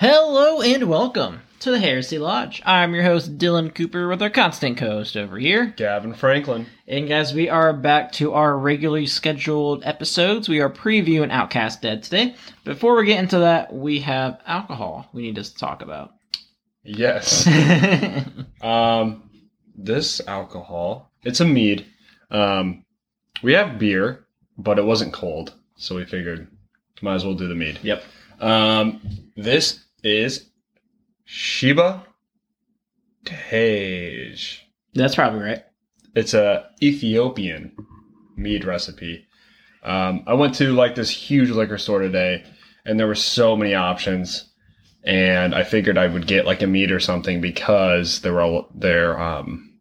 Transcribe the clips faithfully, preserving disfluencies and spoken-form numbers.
Hello and welcome to the Heresy Lodge. I'm your host, Dylan Cooper, with our constant co-host over here, Gavin Franklin. And guys, we are back to our regularly scheduled episodes. We are previewing Outcast Dead today. Before we get into that, we have alcohol we need to talk about. Yes. um, this alcohol, it's a mead. Um, we have beer, but it wasn't cold, so we figured might as well do the mead. Yep. Um, this is Sheba Tej. That's probably right. It's a Ethiopian mead recipe. Um, I went to like this huge liquor store today, and there were so many options, and I figured I would get like a mead or something because there were all, there um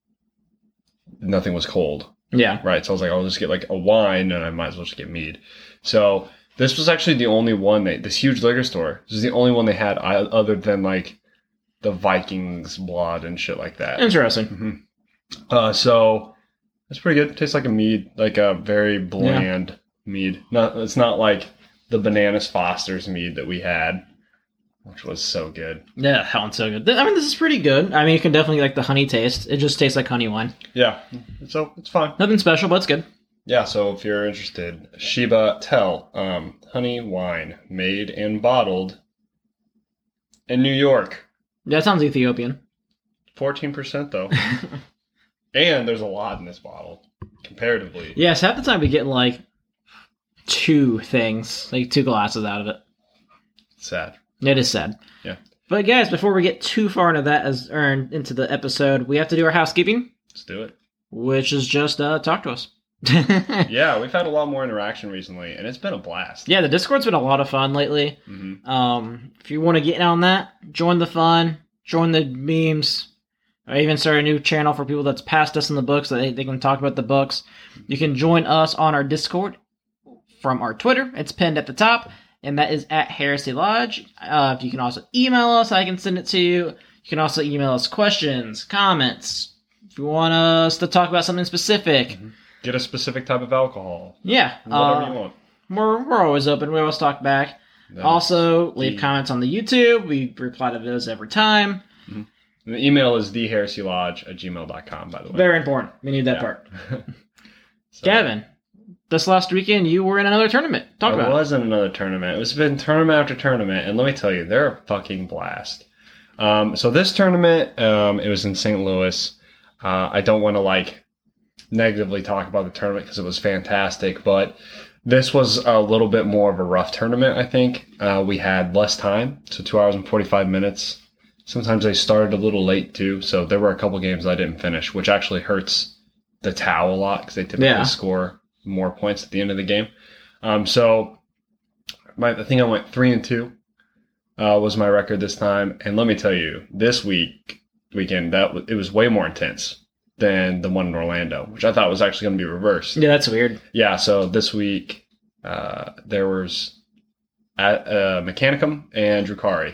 nothing was cold. Yeah. Right. So I was like, I'll just get like a wine, and I might as well just get mead. So this was actually the only one they, this huge liquor store, this is the only one they had other than like the Vikings blood and shit like that. Interesting. Mm-hmm. Uh, so it's pretty good. It tastes like a mead, like a very bland yeah. mead. Not, it's not like the Bananas Foster's mead that we had, which was so good. Yeah, that one's so good. I mean, this is pretty good. I mean, you can definitely get like the honey taste. It just tastes like honey wine. Yeah, so it's fine. Nothing special, but it's good. Yeah, so if you're interested, Sheba Tej, um, honey wine, made and bottled in New York. That sounds Ethiopian. fourteen percent though. And there's a lot in this bottle, comparatively. Yes, half the time we get like two things, like two glasses out of it. Sad. It is sad. Yeah. But guys, before we get too far into that, as earned into the episode, we have to do our housekeeping. Let's do it. Which is just uh, talk to us. Yeah, we've had a lot more interaction recently, and it's been a blast. Yeah, the Discord's been a lot of fun lately. Mm-hmm. Um, if you want to get in on that, join the fun, join the memes. I even started a new channel for people that's passed us in the books, so they, they can talk about the books. You can join us on our Discord from our Twitter. It's pinned at the top, and that is at Heresy Lodge. Uh, you can also email us. I can send it to you. You can also email us questions, comments. If you want us to talk about something specific. Mm-hmm. Get a specific type of alcohol. Yeah. Whatever uh, you want. We're, we're always open. We always talk back. That's also, leave the... comments on the YouTube. We reply to those every time. Mm-hmm. And the email is theheresylodge at gmail dot com, by the way. Very important. We need that yeah. part. So, Gavin, this last weekend you were in another tournament. Talk I about it. I was in another tournament. It was been tournament after tournament, and let me tell you, they're a fucking blast. Um, so this tournament, um, it was in Saint Louis. Uh, I don't want to, like, negatively talk about the tournament because it was fantastic, but this was a little bit more of a rough tournament, I think. Uh, we had less time, so two hours and forty-five minutes. Sometimes they started a little late, too, so there were a couple games I didn't finish, which actually hurts the Tau a lot because they typically yeah. score more points at the end of the game. Um, so my, I think I went three and two uh, was my record this time, and let me tell you, this week weekend that it was way more intense than the one in Orlando, which I thought was actually going to be reversed. Yeah, that's weird. Yeah, so this week uh, there was at, uh, Mechanicum and Drukhari.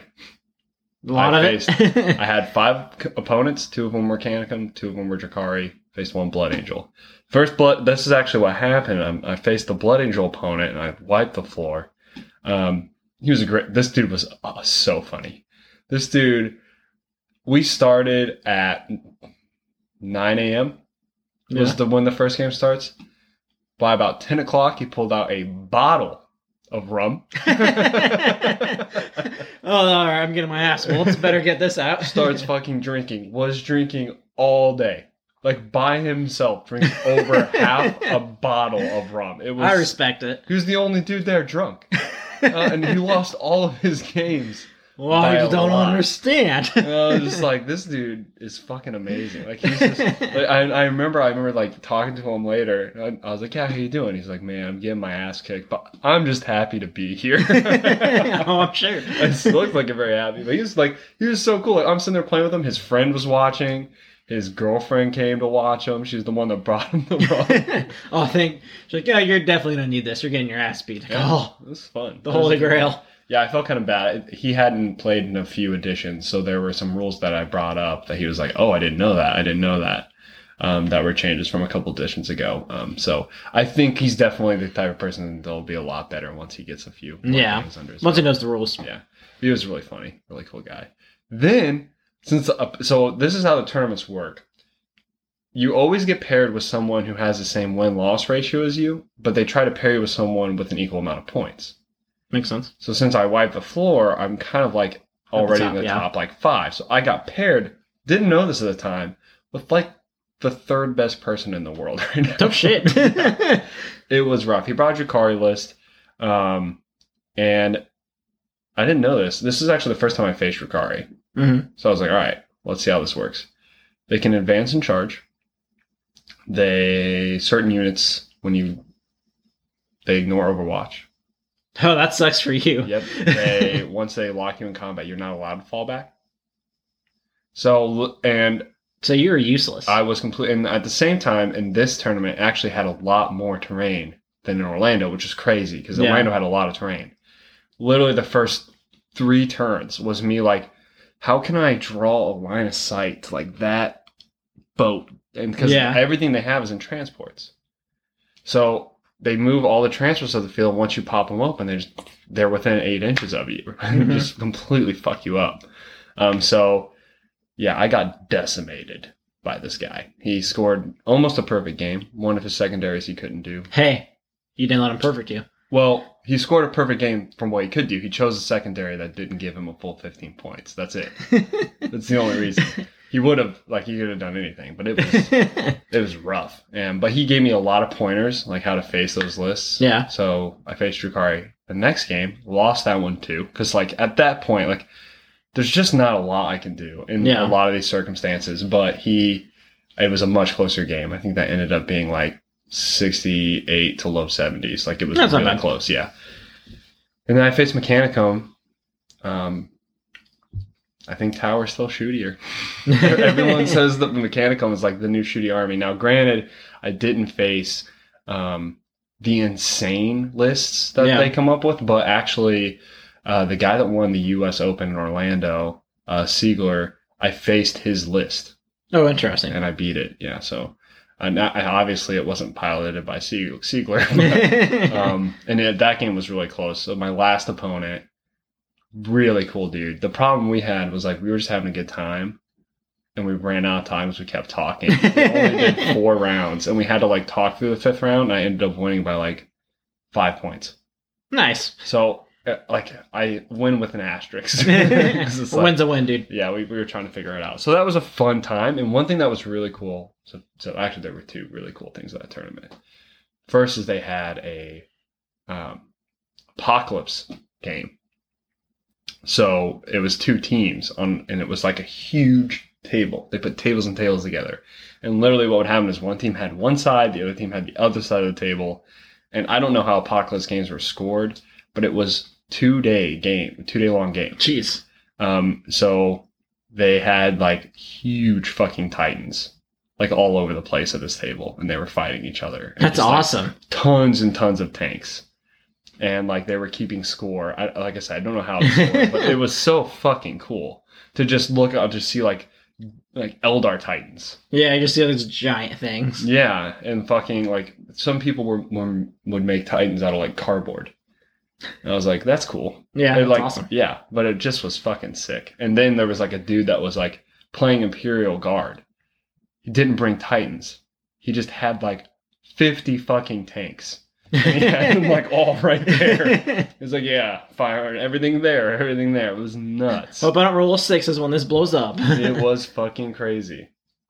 A lot I of faced, it. I had five c- opponents. Two of them were Mechanicum, two of them were Drukhari. Faced one Blood Angel. First blood. This is actually what happened. I, I faced the Blood Angel opponent, and I wiped the floor. Um, he was a great. This dude was uh, so funny. This dude. We started at nine a.m. was yeah. the when the first game starts. By about ten o'clock, he pulled out a bottle of rum. Oh, all right, I'm getting my ass whooped. Better get this out. Starts fucking drinking. Was drinking all day, like by himself, drinking over half a bottle of rum. It was. I respect it. He was the only dude there drunk, uh, and he lost all of his games. Well, I don't lot. understand. I was just like, this dude is fucking amazing. Like he's just. Like, I I remember I remember like talking to him later. I, I was like, yeah, how you doing? He's like, man, I'm getting my ass kicked, but I'm just happy to be here. Oh, I'm sure. He looked like a very happy, but he was like, he was so cool. Like, I'm sitting there playing with him. His friend was watching. His girlfriend came to watch him. She's the one that brought him the rum. Oh, I think she's like, yeah, you're definitely gonna need this. You're getting your ass beat. Like, yeah, oh, it was fun. The Holy Grail. Yeah, I felt kind of bad. He hadn't played in a few editions, so there were some rules that I brought up that he was like, oh, I didn't know that. I didn't know that. Um, that were changes from a couple editions ago. Um, so I think he's definitely the type of person that'll be a lot better once he gets a few. Yeah, games under his once he belt. knows the rules. Yeah. He was really funny, really cool guy. Then, since the, so this is how the tournaments work. You always get paired with someone who has the same win-loss ratio as you, but they try to pair you with someone with an equal amount of points. Makes sense. So since I wiped the floor, I'm kind of like already top, in the yeah. top like five. So I got paired, didn't know this at the time, with like the third best person in the world right now. Oh, shit. It was rough. He brought a Drukari list, um, and I didn't know this. This is actually the first time I faced Drukari. Mm-hmm. So I was like, all right, let's see how this works. They can advance and charge. They, certain units, when you, they ignore Overwatch. Oh, that sucks for you. Yep. They, once they lock you in combat, you're not allowed to fall back. So, and So you were useless. I was complete, and at the same time, in this tournament, it actually had a lot more terrain than in Orlando, which is crazy because Yeah. Orlando had a lot of terrain. Literally, the first three turns was me like, how can I draw a line of sight to like that boat? And because Yeah. everything they have is in transports, so they move all the transports of the field. Once you pop them open, they're just, they're within eight inches of you, Mhm. just completely fuck you up. Um, so. Yeah, I got decimated by this guy. He scored almost a perfect game. One of his secondaries he couldn't do. Hey, you didn't let him perfect you. Well, he scored a perfect game from what he could do. He chose a secondary that didn't give him a full fifteen points. That's it. That's the only reason. He would have, like, he could have done anything, but it was it was rough. And but he gave me a lot of pointers, like how to face those lists. Yeah. So I faced Drukari the next game, lost that one too, because like at that point, like. There's just not a lot I can do in Yeah. a lot of these circumstances, but he, it was a much closer game. I think that ended up being like sixty-eight to low seventies. Like it was That's not really bad. close. Yeah. And then I faced Mechanicum. Um, I think Tower's still shootier. Everyone says that the Mechanicum is like the new shooty army. Now, granted, I didn't face, um, the insane lists that Yeah. they come up with, but actually, Uh, the guy that won the U S Open in Orlando, uh, Siegler, I faced his list Oh, interesting. and I beat it. Yeah, so uh, not, obviously it wasn't piloted by Sieg- Siegler. But, um, and it, that game was really close. So my last opponent, really cool dude. The problem we had was like we were just having a good time, and we ran out of time because we kept talking. We only did four rounds, and we had to like talk through the fifth round. And I ended up winning by like five points. Nice. So. Uh, Like, I win with an asterisk. 'Cause it's A like- win's a win, dude. yeah, we, we were trying to figure it out. So that was a fun time. And one thing that was really cool, so, so actually there were two really cool things at that tournament. First is they had a um, apocalypse game. So it was two teams, on, and it was like a huge table. They put tables and tables together. And literally what would happen is one team had one side, the other team had the other side of the table. And I don't know how apocalypse games were scored, but it was two day game, two day long game. Jeez. Um, so they had like huge fucking titans, like all over the place at this table, and they were fighting each other. And That's just, like, awesome. tons and tons of tanks, and like they were keeping score. I, like I said, I don't know how to score, but it was so fucking cool to just look out to see like like Eldar titans. Yeah, you just see those giant things. Yeah, and fucking like some people were, were would make titans out of like cardboard. And I was like, that's cool. Yeah, It, that's like, awesome. Yeah, but it just was fucking sick. And then there was like a dude that was like playing Imperial Guard. He didn't bring Titans. He just had like fifty fucking tanks. And he had them like all right there. He was like, yeah, fire, everything there, everything there. It was nuts. Hope I don't roll a sixes when this blows up. It was fucking crazy.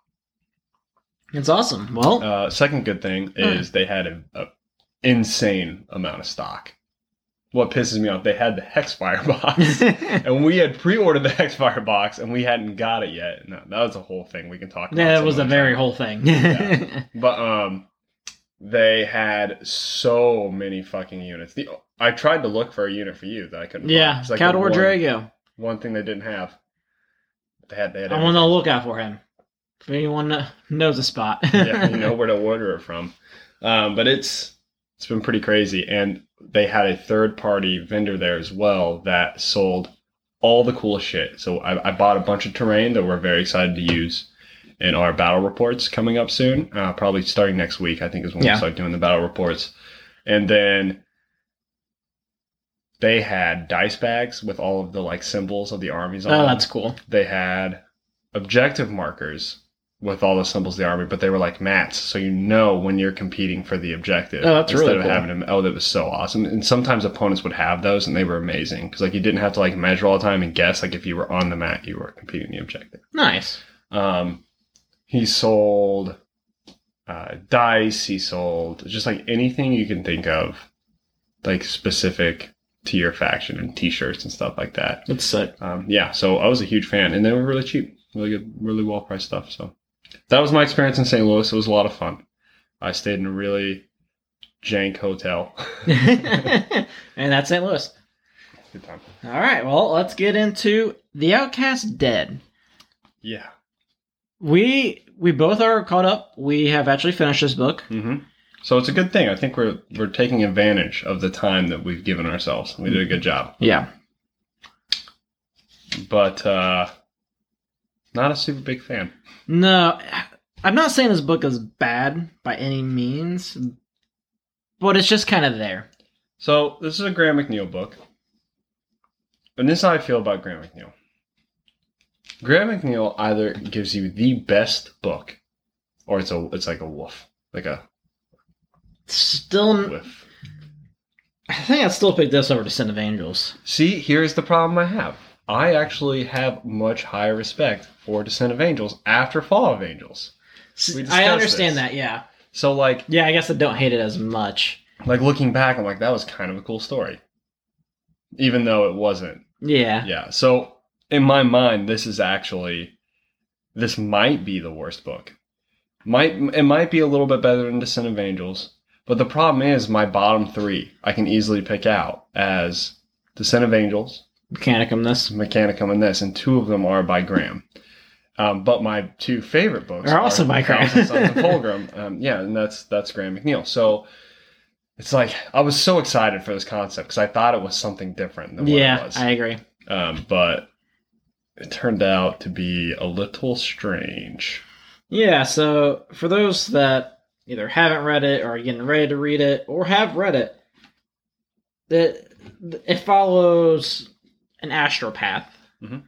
It's awesome. Well, Uh, second good thing is they had an insane amount of stock. What pisses me off, they had the Hexfire box. And we had pre-ordered the Hexfire box, and we hadn't got it yet. No, that was a whole thing we can talk about. yeah, it was a some very other time. whole thing. Yeah. But um, they had so many fucking units. The I tried to look for a unit for you that I couldn't. Yeah, find. It's like Count the or one- Drago. One thing they didn't have. They had. They had. I'm on the lookout for him. If anyone kn- knows a spot. Yeah, you know where to order it from. Um, but it's it's been pretty crazy, and they had a third party vendor there as well that sold all the cool shit. So I, I bought a bunch of terrain that we're very excited to use in our battle reports coming up soon. Uh, probably starting next week, I think is when Yeah. we start doing the battle reports. And then they had dice bags with all of the like symbols of the armies on Oh, them. that's cool. They had objective markers with all the symbols of the army, but they were like mats, so you know when you're competing for the objective. Oh, that's instead really of cool. having them. Oh, that was so awesome. And sometimes opponents would have those, and they were amazing because like you didn't have to like measure all the time and guess. Like if you were on the mat, you were competing the objective. Nice. Um, he sold uh, dice. He sold just like anything you can think of, like specific to your faction, and T-shirts and stuff like that. That's sick. Um, yeah, so I was a huge fan, and they were really cheap, really good, really well priced stuff. So that was my experience in Saint Louis. It was a lot of fun. I stayed in a really jank hotel. And that's Saint Louis. Good time. All right, well, let's get into The Outcast Dead. Yeah. We we both are caught up. We have actually finished this book. Mm-hmm. So it's a good thing. I think we're we're taking advantage of the time that we've given ourselves. We did a good job. Yeah. But uh, not a super big fan. No, I'm not saying this book is bad by any means, but it's just kind of there. So this is a Graham McNeil book. And this is how I feel about Graham McNeil. Graham McNeil either gives you the best book, or it's a it's like a wolf. Like a Still, whiff. I think I'd still pick this over Descent of Angels. See, here's the problem I have. I actually have much higher respect for Descent of Angels after Fall of Angels. We I discussed understand this. that, yeah. So like Yeah, I guess I don't hate it as much. like looking back, I'm like, that was kind of a cool story. Even though it wasn't. Yeah. Yeah. So in my mind, this is actually this might be the worst book. Might it might be a little bit better than Descent of Angels. But the problem is my bottom three I can easily pick out as Descent of Angels, Mechanicum this. Mechanicum, and this, and two of them are by Graham. Um, but my two favorite books Are also by Graham. Thousand Sons of Fulgrim. Um, yeah, and that's that's Graham McNeil. So it's like I was so excited for this concept because I thought it was something different than what Yeah, it was. I agree. Um, but it turned out to be a little strange. Yeah, so for those that either haven't read it or are getting ready to read it or have read it, it, it follows an astropath. Mhm.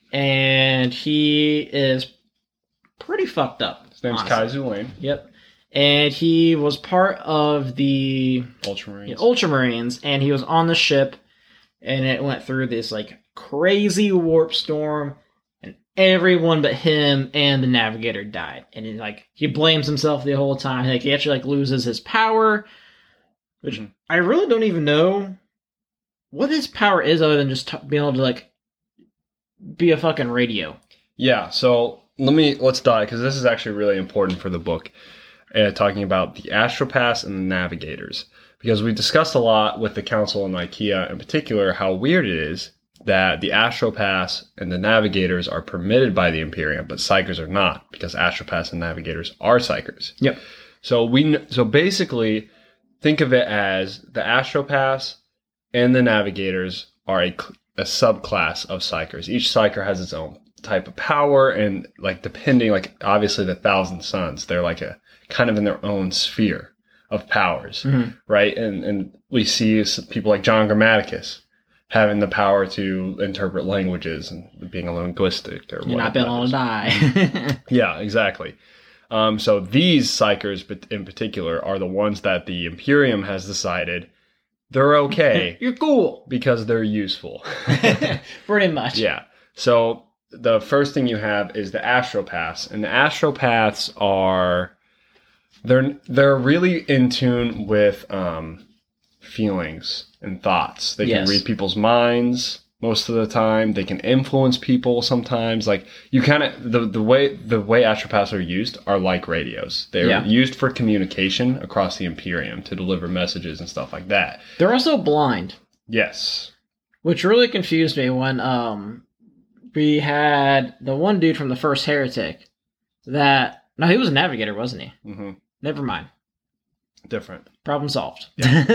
And he is pretty fucked up. His name's honestly. Kai Zu Lane, Yep. And he was part of the Ultramarines. yeah, Ultramarines, and he was on the ship, and it went through this like crazy warp storm, and everyone but him and the navigator died. And he, like he blames himself the whole time. Like he actually like loses his power, which Mhm. I really don't even know what his power is other than just t- being able to like be a fucking radio. Yeah, so let me let's dive because this is actually really important for the book. Uh, talking about the astropaths and the navigators, because we discussed a lot with the Council and IKEA in particular how weird it is that the astropaths and the navigators are permitted by the Imperium, but psychers are not, because astropaths and navigators are psychers. Yep. So we kn- so basically think of it as the astropaths and the navigators are a, cl- a subclass of psychers. Each psycher has its own type of power, and like depending, like obviously the Thousand Sons, they're like a kind of in their own sphere of powers, Mm-hmm. right? And and we see people like John Grammaticus having the power to interpret languages and being a linguistic or You're not whatever being that able to is. die. Yeah, exactly. Um, so these psychers but in particular are the ones that the Imperium has decided they're okay You're cool. because they're useful. Pretty much. Yeah. So the first thing you have is the astropaths, and the astropaths are they're they're really in tune with um, feelings and thoughts. They Yes. can read people's minds most of the time. They can influence people sometimes. Like you kind of the the way the way astropaths are used are like radios. They're Yeah. used for communication across the Imperium to deliver messages and stuff like that. They're also blind, Yes. which really confused me when um we had the one dude from the first Heretic that no, he was a navigator, wasn't he? hmm Never mind. Different. Problem solved.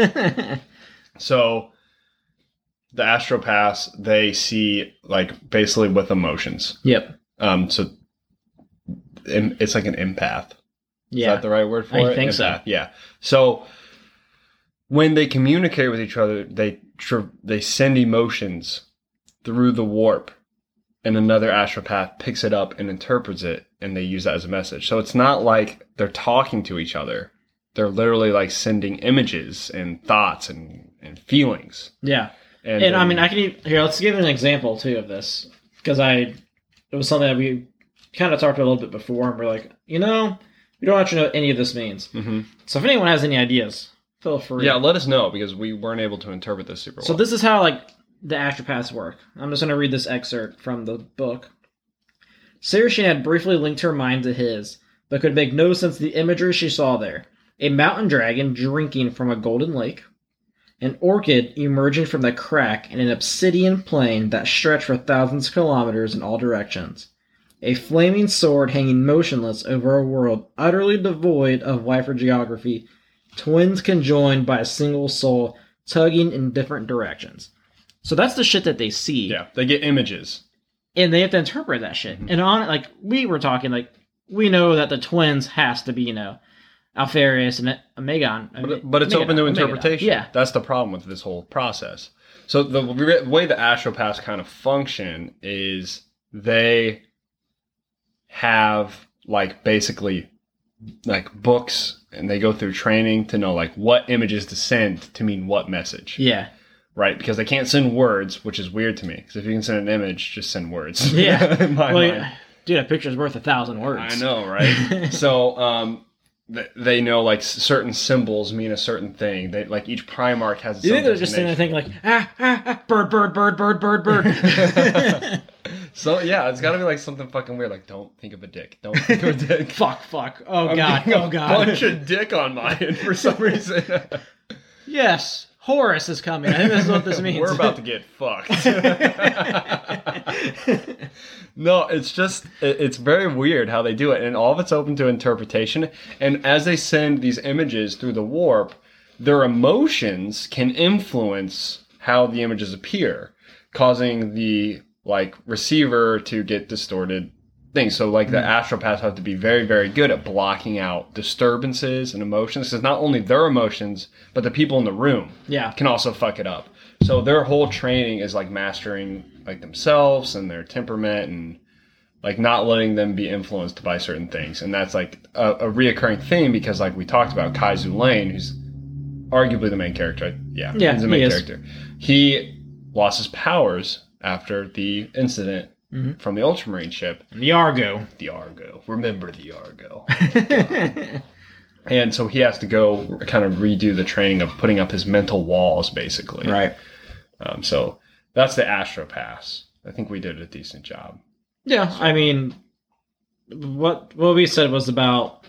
So the astropaths, they see like basically with emotions. Yep. Um, so im- it's like an empath. Is Yeah. that the right word for I it? think so. Empath, yeah. So when they communicate with each other, they tr- they send emotions through the warp, and another astropath picks it up and interprets it, and they use that as a message. So it's not like they're talking to each other. They're literally like sending images and thoughts and, and feelings. Yeah. And, And then- I mean, I can even, here. Let's give an example too of this because I it was something that we kind of talked about a little bit before, and we're like, you know, we don't actually know what any of this means. Mhm. So if anyone has any ideas, feel free. Yeah, let us know, because we weren't able to interpret this super well. So this is how like the astropaths work. I'm just going to read this excerpt from the book. Saracen had briefly linked her mind to his, but could make no sense of the imagery she saw there. A mountain dragon drinking from a golden lake, an orchid emerging from the crack in an obsidian plain that stretched for thousands of kilometers in all directions, a flaming sword hanging motionless over a world utterly devoid of life or geography, twins conjoined by a single soul tugging in different directions. So that's the shit that they see. yeah, they get images. And they have to interpret that shit. Mhm. And on like we were talking, like we know that the twins has to be, you know, Alpharius and Omegon. But, but it's Megadon, open to Omegadon. interpretation. Yeah. That's the problem with this whole process. So the re- way the astropaths kind of function is they have like basically like books, and they go through training to know like what images to send to mean what message. Yeah. Right? Because they can't send words, which is weird to me. Because if you can send an image, just send words. Yeah. In my Well, mind. yeah. Dude, a picture's worth a thousand words. I know, right? So, um, th- they know like s- certain symbols mean a certain thing. They like each Primarch has. Its You think own they're just sitting there designation. thinking like, ah, ah, ah, bird, bird, bird, bird, bird, bird. So yeah, it's got to be like something fucking weird. Like, don't think of a dick. Don't think of a dick. fuck, fuck. Oh, I'm God. getting Oh, a God. bunch of dick on my end for some reason. Yes. Horus is coming. I think this is what this means. We're about to get fucked. No, it's just, it- it's very weird how they do it. And all of it's open to interpretation. And as they send these images through the warp, their emotions can influence how the images appear, causing the like receiver to get distorted things. So like the astropaths have to be very, very good at blocking out disturbances and emotions, because not only their emotions, but the people in the room Yeah. can also fuck it up. So their whole training is like mastering like themselves and their temperament, and like not letting them be influenced by certain things. And that's like a, a reoccurring theme, because like we talked about Kaizu Lane, who's arguably the main character. Yeah, Yeah, he's the main he is. character. He lost his powers after the incident Mhm. from the Ultramarine ship, The Argo. the Argo. Remember the Argo. And so he has to go kind of redo the training of putting up his mental walls, basically. Right. Um, so that's the Astropass. I think we did a decent job. Yeah, I mean, what what we said was about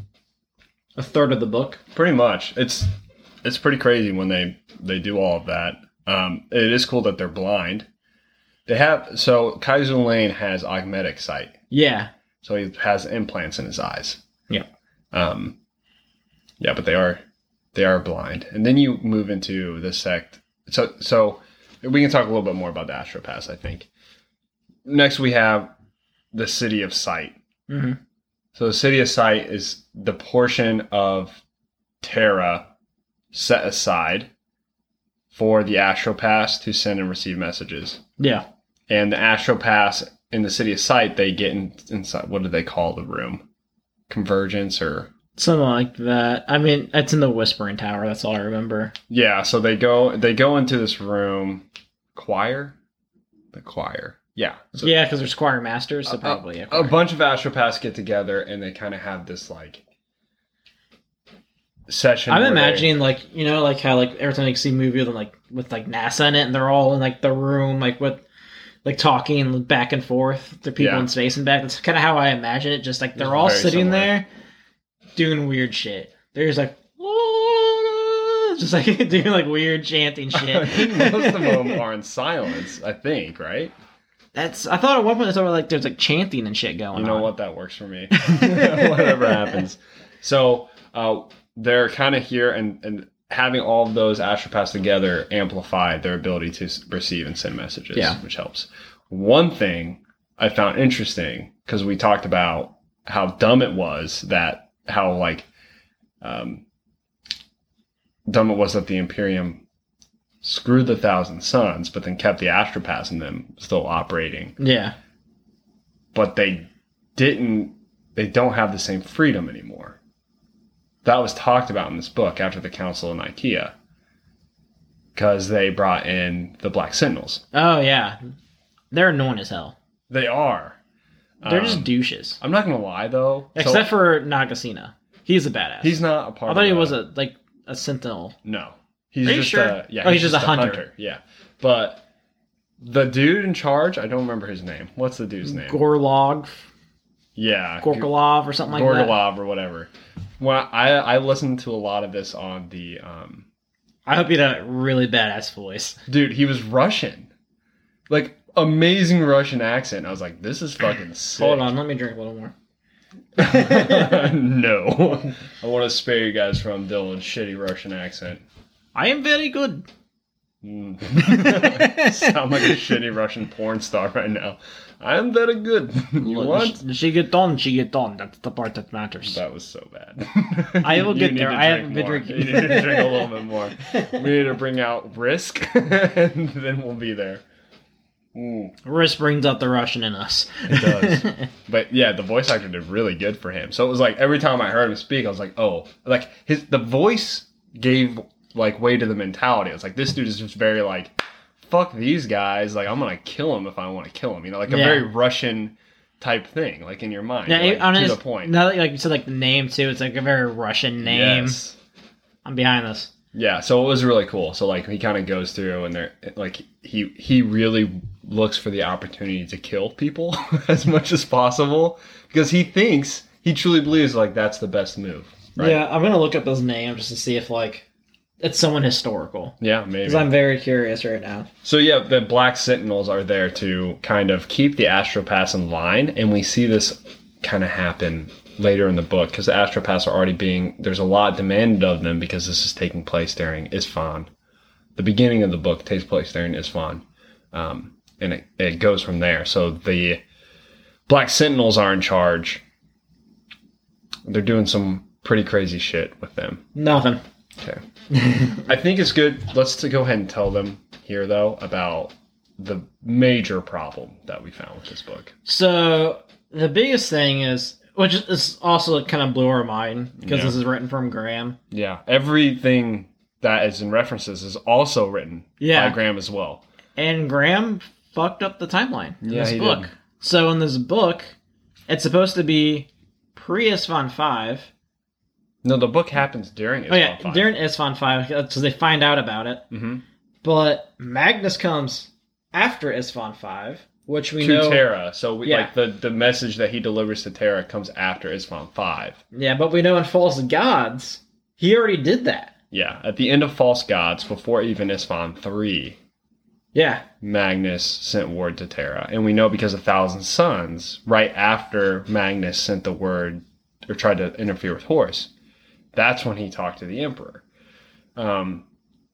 a third of the book. Pretty much. It's it's pretty crazy when they, they do all of that. Um, it is cool that they're blind. They have, so Kaizu Lane has augmetic sight. Yeah. So he has implants in his eyes. Yeah. Um, yeah, but they are they are blind. And then you move into the sect. So so we can talk a little bit more about the Astropass, I think. Next we have the City of Sight. Mm-hmm. So the City of Sight is the portion of Terra set aside for the Astropass to send and receive messages. Yeah. And the Astropass in the City of Sight, they get in, inside, what do they call the room? Convergence or... Something like that. I mean, it's in the Whispering Tower. That's all I remember. Yeah, so they go they go into this room. Choir? The choir. Yeah. So Yeah, because there's choir masters, so probably. a, Yeah, a bunch of Astropaths get together and they kind of have this like session. I'm where they- imagining like you know like how like every time you see a movie with like with like NASA in it, and they're all in like the room like with like talking back and forth to people Yeah. in space and back. That's kind of how I imagine it. Just like they're It's all very sitting similar. there doing weird shit. They're just like just like doing like weird chanting shit. I think most of them are in silence, I think, right? That's I thought at one point they were like there's like chanting and shit going on. You know what? That works for me. Whatever happens. So uh, they're kind of here, and, and having all of those Astropaths together amplify their ability to s- receive and send messages, Yeah. which helps. One thing I found interesting, because we talked about how dumb it was that how like um, done was that the Imperium screwed the Thousand Suns, but then kept the Astropass and them still operating. Yeah. But they didn't, they don't have the same freedom anymore. That was talked about in this book after the Council of Nicaea. Because they brought in the Black Sentinels. Oh, yeah. They're annoying as hell. They are. They're um, just douches. I'm not going to lie, though. Except so, for Nagasena. He's a badass. He's not a part I of thought he the, was a like a sentinel. No. He's Are you just sure? a, yeah, Oh, he's just a hunter. Yeah. But the dude in charge, I don't remember his name. What's the dude's name? Gorlog. Yeah. Gorkolov or something like that. Gorgolov or whatever. Well, I, I listened to a lot of this on the... Um, I hope he had a really badass voice. Dude, he was Russian. Like, amazing Russian accent. I was like, this is fucking sick. Hold on, let me drink a little more. No. I want to spare you guys from Dylan's shitty Russian accent. I am very good. Mm. Sound like a shitty Russian porn star right now. I am very good. You want? She get on, she get on. That's the part that matters. That was so bad. I will You get need there. to I drink haven't been more. drinking. You need to drink a little bit more. We need to bring out Risk, and then we'll be there. Mm. Risk brings out the Russian in us. It does. But yeah, the voice actor did really good for him. So it was like every time I heard him speak, I was like, oh, like his the voice gave like way to the mentality. It was like, this dude is just very like, fuck these guys. Like, I'm gonna kill him if I want to kill him. You know, like a Yeah. very Russian type thing, like in your mind. Yeah, like, it, honest, to the point. Now that like you said, like the name too, it's like a very Russian name. Yes. I'm behind this. Yeah, so it was really cool. So like he kind of goes through and they're like he he really looks for the opportunity to kill people as much as possible because he thinks he truly believes like that's the best move. Right? Yeah, I'm gonna look up his name just to see if like it's someone historical. Yeah, maybe. Because I'm very curious right now. So yeah, the Black Sentinels are there to kind of keep the Astropass in line, and we see this kind of happen later in the book because the Astropass are already being, there's a lot demanded of them because this is taking place during Isfahan. The beginning of the book takes place during Isfahan, um, and it, it goes from there. So the Black Sentinels are in charge. They're doing some pretty crazy shit with them. Nothing. Okay. I think it's good. Let's to go ahead and tell them here, though, about the major problem that we found with this book. So the biggest thing is, which is also kind of blew our mind because Yeah. this is written from Graham. Yeah, everything that is in references is also written Yeah. by Graham as well. And Graham fucked up the timeline in Yeah, this he book. did. So in this book, it's supposed to be pre-Isfahan five. No, the book happens during Oh yeah, Isfahan five. during Isfahan five, because they find out about it. Mm-hmm. But Magnus comes after Isfahan five, which we to know. Terra. So we, Yeah. like the, the message that he delivers to Terra comes after Isfahan five. Yeah, but we know in False Gods, he already did that. Yeah, at the end of False Gods, before even Isfahan three, Yeah. Magnus sent word to Terra. And we know because of Thousand Suns, right after Magnus sent the word, or tried to interfere with Horus, that's when he talked to the Emperor. Um,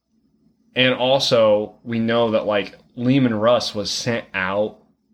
and also, we know that, like, Lehman Russ was sent out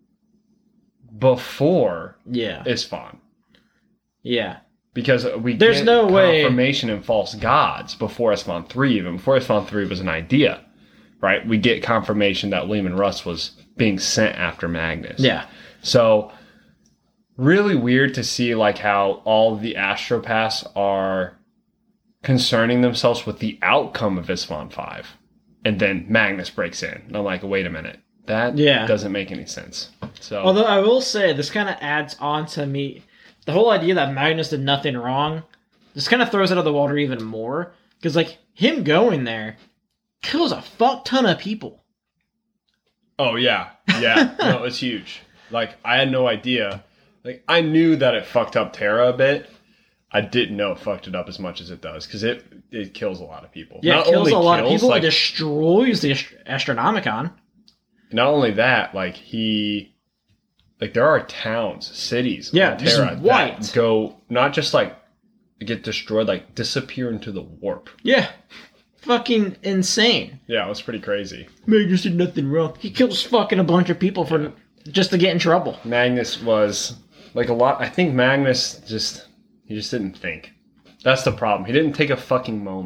before Yeah. Isfahan. Yeah. Because we There's get no way- confirmation in False Gods before Isfahan three, even before Isfahan three was an idea, right? We get confirmation that Lehman Russ was being sent after Magnus. Yeah. So, really weird to see like how all the Astropaths are concerning themselves with the outcome of Isfahan five. And then Magnus breaks in. And I'm like, wait a minute. That Yeah. doesn't make any sense. So, Although I will say, this kind of adds on to me. The whole idea that Magnus did nothing wrong, this kind of throws it out of the water even more. Because, like, him going there kills a fuck ton of people. oh yeah. Yeah. No, it's huge. Like, I had no idea. Like, I knew that it fucked up Terra a bit. I didn't know it fucked it up as much as it does. Because it, it kills a lot of people. Yeah, Not it kills only a lot of kills, people. like, It destroys the Ast- Astronomicon. not only that, like he, like there are towns, cities, Yeah, on just Terra white. that go not just like get destroyed, like disappear into the warp. Yeah. Fucking insane. Yeah, it was pretty crazy. Magnus did nothing wrong. He kills fucking a bunch of people for just to get in trouble. Magnus was like a lot. I think Magnus just he just didn't think. That's the problem. He didn't take a fucking moment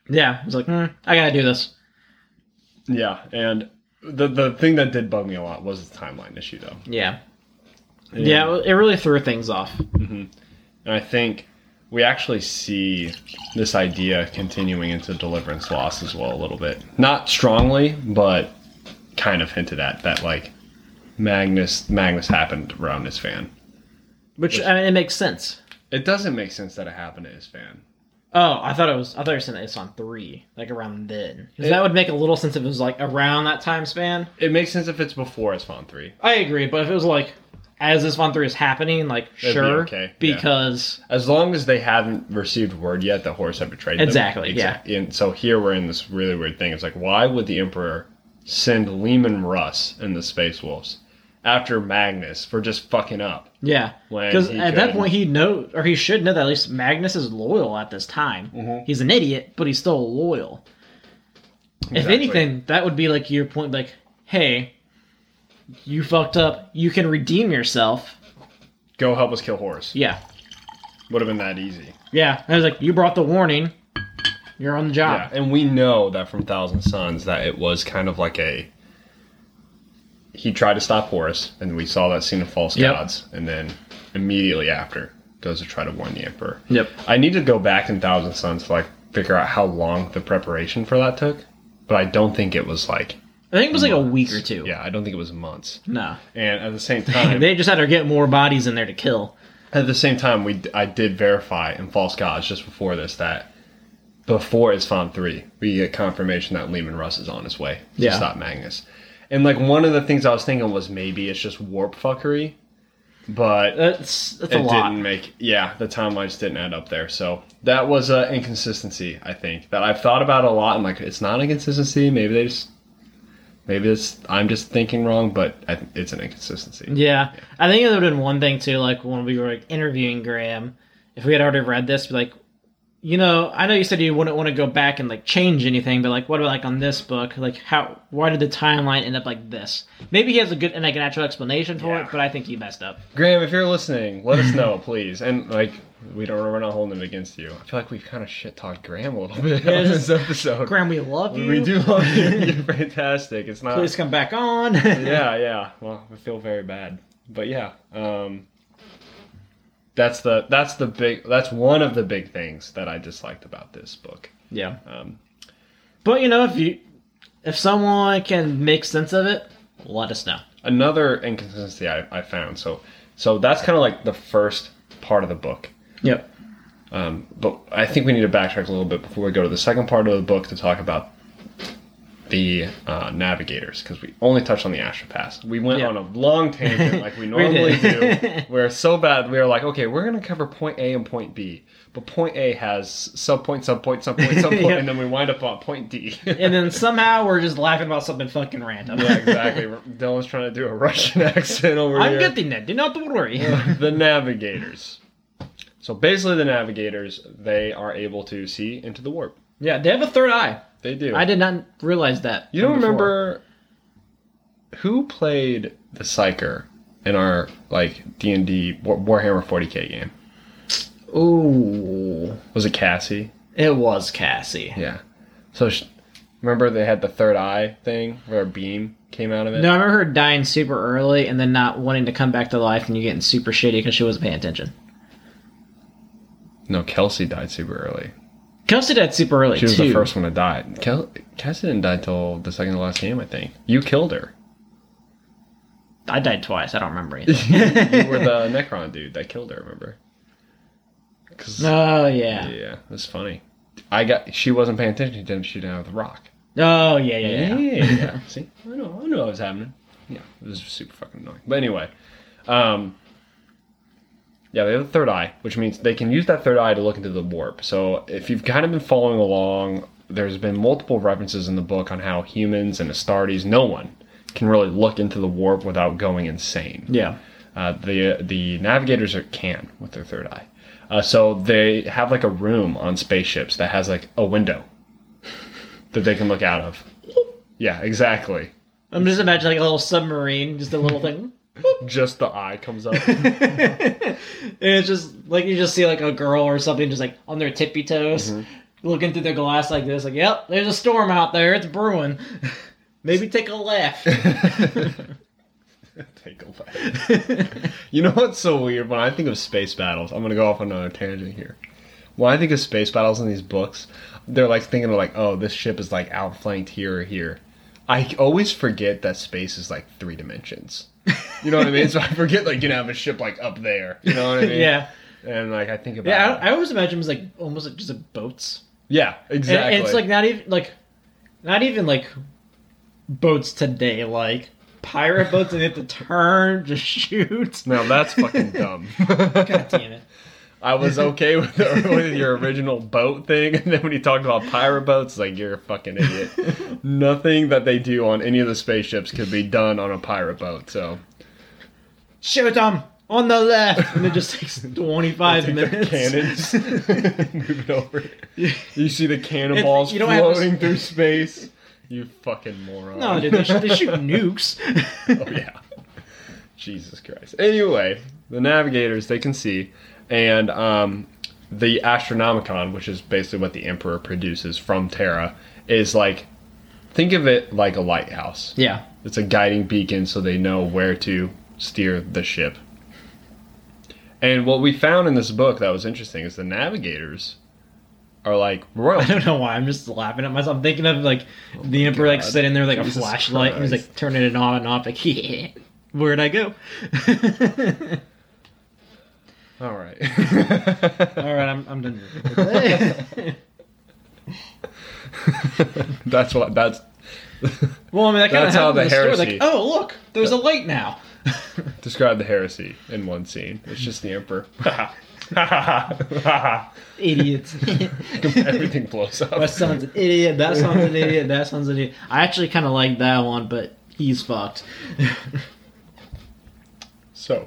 Yeah, I was like, hmm, I gotta do this. Yeah, and the the thing that did bug me a lot was the timeline issue, though. Yeah. And, Yeah, it really threw things off. Mm-hmm. And I think we actually see this idea continuing into Deliverance Lost as well a little bit. Not strongly, but kind of hinted at that, like, Magnus Magnus happened around his fan. Which, Which- I mean, it makes sense. It doesn't make sense that it happened to his fan. Oh, I thought it was. I thought you were saying that it's on three, like around then. Because It- that would make a little sense if it was like around that time span. It makes sense if it's before Isfon three. I agree, but if it was like as this Von three is happening, like That'd be sure, okay, yeah. because As long as they hadn't received word yet that Horus had betrayed them. Exactly, Exactly. And so here we're in this really weird thing. It's like, why would the Emperor send Lehman Russ and the Space Wolves after Magnus for just fucking up? yeah, When because he at that could- point he know or he should know that at least Magnus is loyal at this time. Mhm. He's an idiot, but he's still loyal. If Exactly. anything, that would be like your point, like, hey, you fucked up. You can redeem yourself. Go help us kill Horus. Yeah, Would have been that easy. yeah. I was like, you brought the warning. You're on the job. Yeah, and we know that from Thousand Sons that it was kind of like a. He tried to stop Horus, and we saw that scene of False Yep. Gods, and then immediately after goes to try to warn the Emperor. Yep. I need to go back in Thousand Sons to like figure out how long the preparation for that took, but I don't think it was like. I think it was like a week or two. Yeah, I don't think it was months. No. And at the same time, They just had to get more bodies in there to kill. At the same time, we I did verify in False Gods just before this that before Isfon three, we get confirmation that Lehman Russ is on his way to Yeah. stop Magnus. And like one of the things I was thinking was maybe it's just warp fuckery, but That's, that's a it lot. didn't make yeah the timelines didn't add up there. So that was an inconsistency I think that I've thought about a lot. And like it's not an inconsistency. Maybe they just maybe it's I'm just thinking wrong, but I, it's an inconsistency. Yeah. I think it would have been one thing too, like when we were like interviewing Graham, if we had already read this, be like, you know, I know you said you wouldn't want to go back and like change anything, but like, what about like on this book? Like, how? Why did the timeline end up like this? Maybe he has a good and like an actual explanation for Yeah. it, but I think he messed up. Graham, if you're listening, let us know, please. And like, we don't, we're not holding it against you. I feel like we've kind of shit talked Graham a little bit Yeah, on this episode. Graham, we love you. We do love you. You're fantastic. It's not. Please come back on. Yeah, yeah. Well, I feel very bad, but yeah. Um, that's the that's the big that's one of the big things that I disliked about this book. Yeah. Um, But you know, if you if someone can make sense of it, let us know. another inconsistency I, I found. So so that's kind of like the first part of the book. Yep. Um, but I think we need to backtrack a little bit before we go to the second part of the book to talk about the uh, navigators, because we only touched on the Astral Pass. We went Yeah. on a long tangent like we normally do. did. We're so bad. We were like, okay, we're going to cover point A and point B, but point A has subpoint, subpoint, subpoint, subpoint, Yeah. and then we wind up on point D. And then somehow we're just laughing about something fucking random. Yeah, exactly. Dylan's trying to do a Russian accent over I'm here. getting it. Do not worry. The navigators. So basically, the navigators, they are able to see into the warp. Yeah, they have a third eye. They do. I did not realize that. You don't from before. remember who played the Psyker in our like D and D War- Warhammer forty K game? Ooh, Was it Cassie? it was Cassie. Yeah. So sh- remember they had the third eye thing where a beam came out of it. No, I remember her dying super early and then not wanting to come back to life and you getting super shitty because she wasn't paying attention. No, Kelsey died super early. Kelsey died super early She was too. the first one to die. Kel- Cassie didn't die till the second to last game, I think. You killed her. I died twice. I don't remember anything. You were the Necron dude that killed her. Remember? 'Cause- Oh yeah. Yeah, that's funny. I got. She wasn't paying attention. She didn't shoot down with a rock. Oh yeah, yeah, yeah. yeah. See, I know. I knew what was happening. Yeah, it was super fucking annoying. But anyway, um, yeah, they have a third eye, which means they can use that third eye to look into the warp. So if you've kind of been following along, there's been multiple references in the book on how humans and Astartes, no one, can really look into the warp without going insane. Yeah. Uh, the the navigators are, can with their third eye. Uh, so they have like a room on spaceships that has like a window that they can look out of. Yeah, exactly. I'm just imagining like a little submarine, just a little thing. Just the eye comes up. And it's just like you just see like a girl or something just like on their tippy toes, looking through the glass like this, like, yep, there's a storm out there. It's brewing. Maybe take a left. Take a left. You know what's so weird? When I think of space battles, I'm gonna go off on another tangent here. When I think of space battles in these books, they're like thinking of like, oh, this ship is like outflanked here or here. I always forget that space is like three dimensions. You know what I mean? So I forget like you know have a ship like up there. You know what I mean? Yeah. And like I think about Yeah, I, I always imagine it was like almost like just like boats. yeah, exactly. And it's like not even like not even like boats today, like pirate boats and they have to turn, just shoot. Now that's fucking dumb. God damn it. I was okay with, the, with your original boat thing, and then when you talked about pirate boats, it's like, you're a fucking idiot. Nothing that they do on any of the spaceships could be done on a pirate boat, so. Shoot them on the left! And it just takes twenty-five Take minutes. Cannons, move it over. You see the cannonballs you don't have floating to... through space. You fucking moron. No, dude, they, sh- they shoot nukes. Oh, yeah. Jesus Christ. Anyway, the navigators, they can see. And um, the Astronomicon, which is basically what the Emperor produces from Terra, is like, think of it like a lighthouse. Yeah. It's a guiding beacon so they know where to steer the ship. And what we found in this book that was interesting is the navigators are like royalty. I don't know why, I'm just laughing at myself. I'm thinking of like oh the Emperor like God. sitting there like Jesus a flashlight Christ. and he's like turning it on and off like, yeah, where'd I go? All right. All right, I'm I'm done with it. That's what that's. Well, I mean, that kind of That's how happened the in the story. heresy- Like, oh, look, there's a light now. Describe the heresy in one scene. It's just the Emperor. Idiots. Everything blows up. My son's an idiot. That son's an idiot. That son's an idiot. I actually kind of like that one, but he's fucked. So,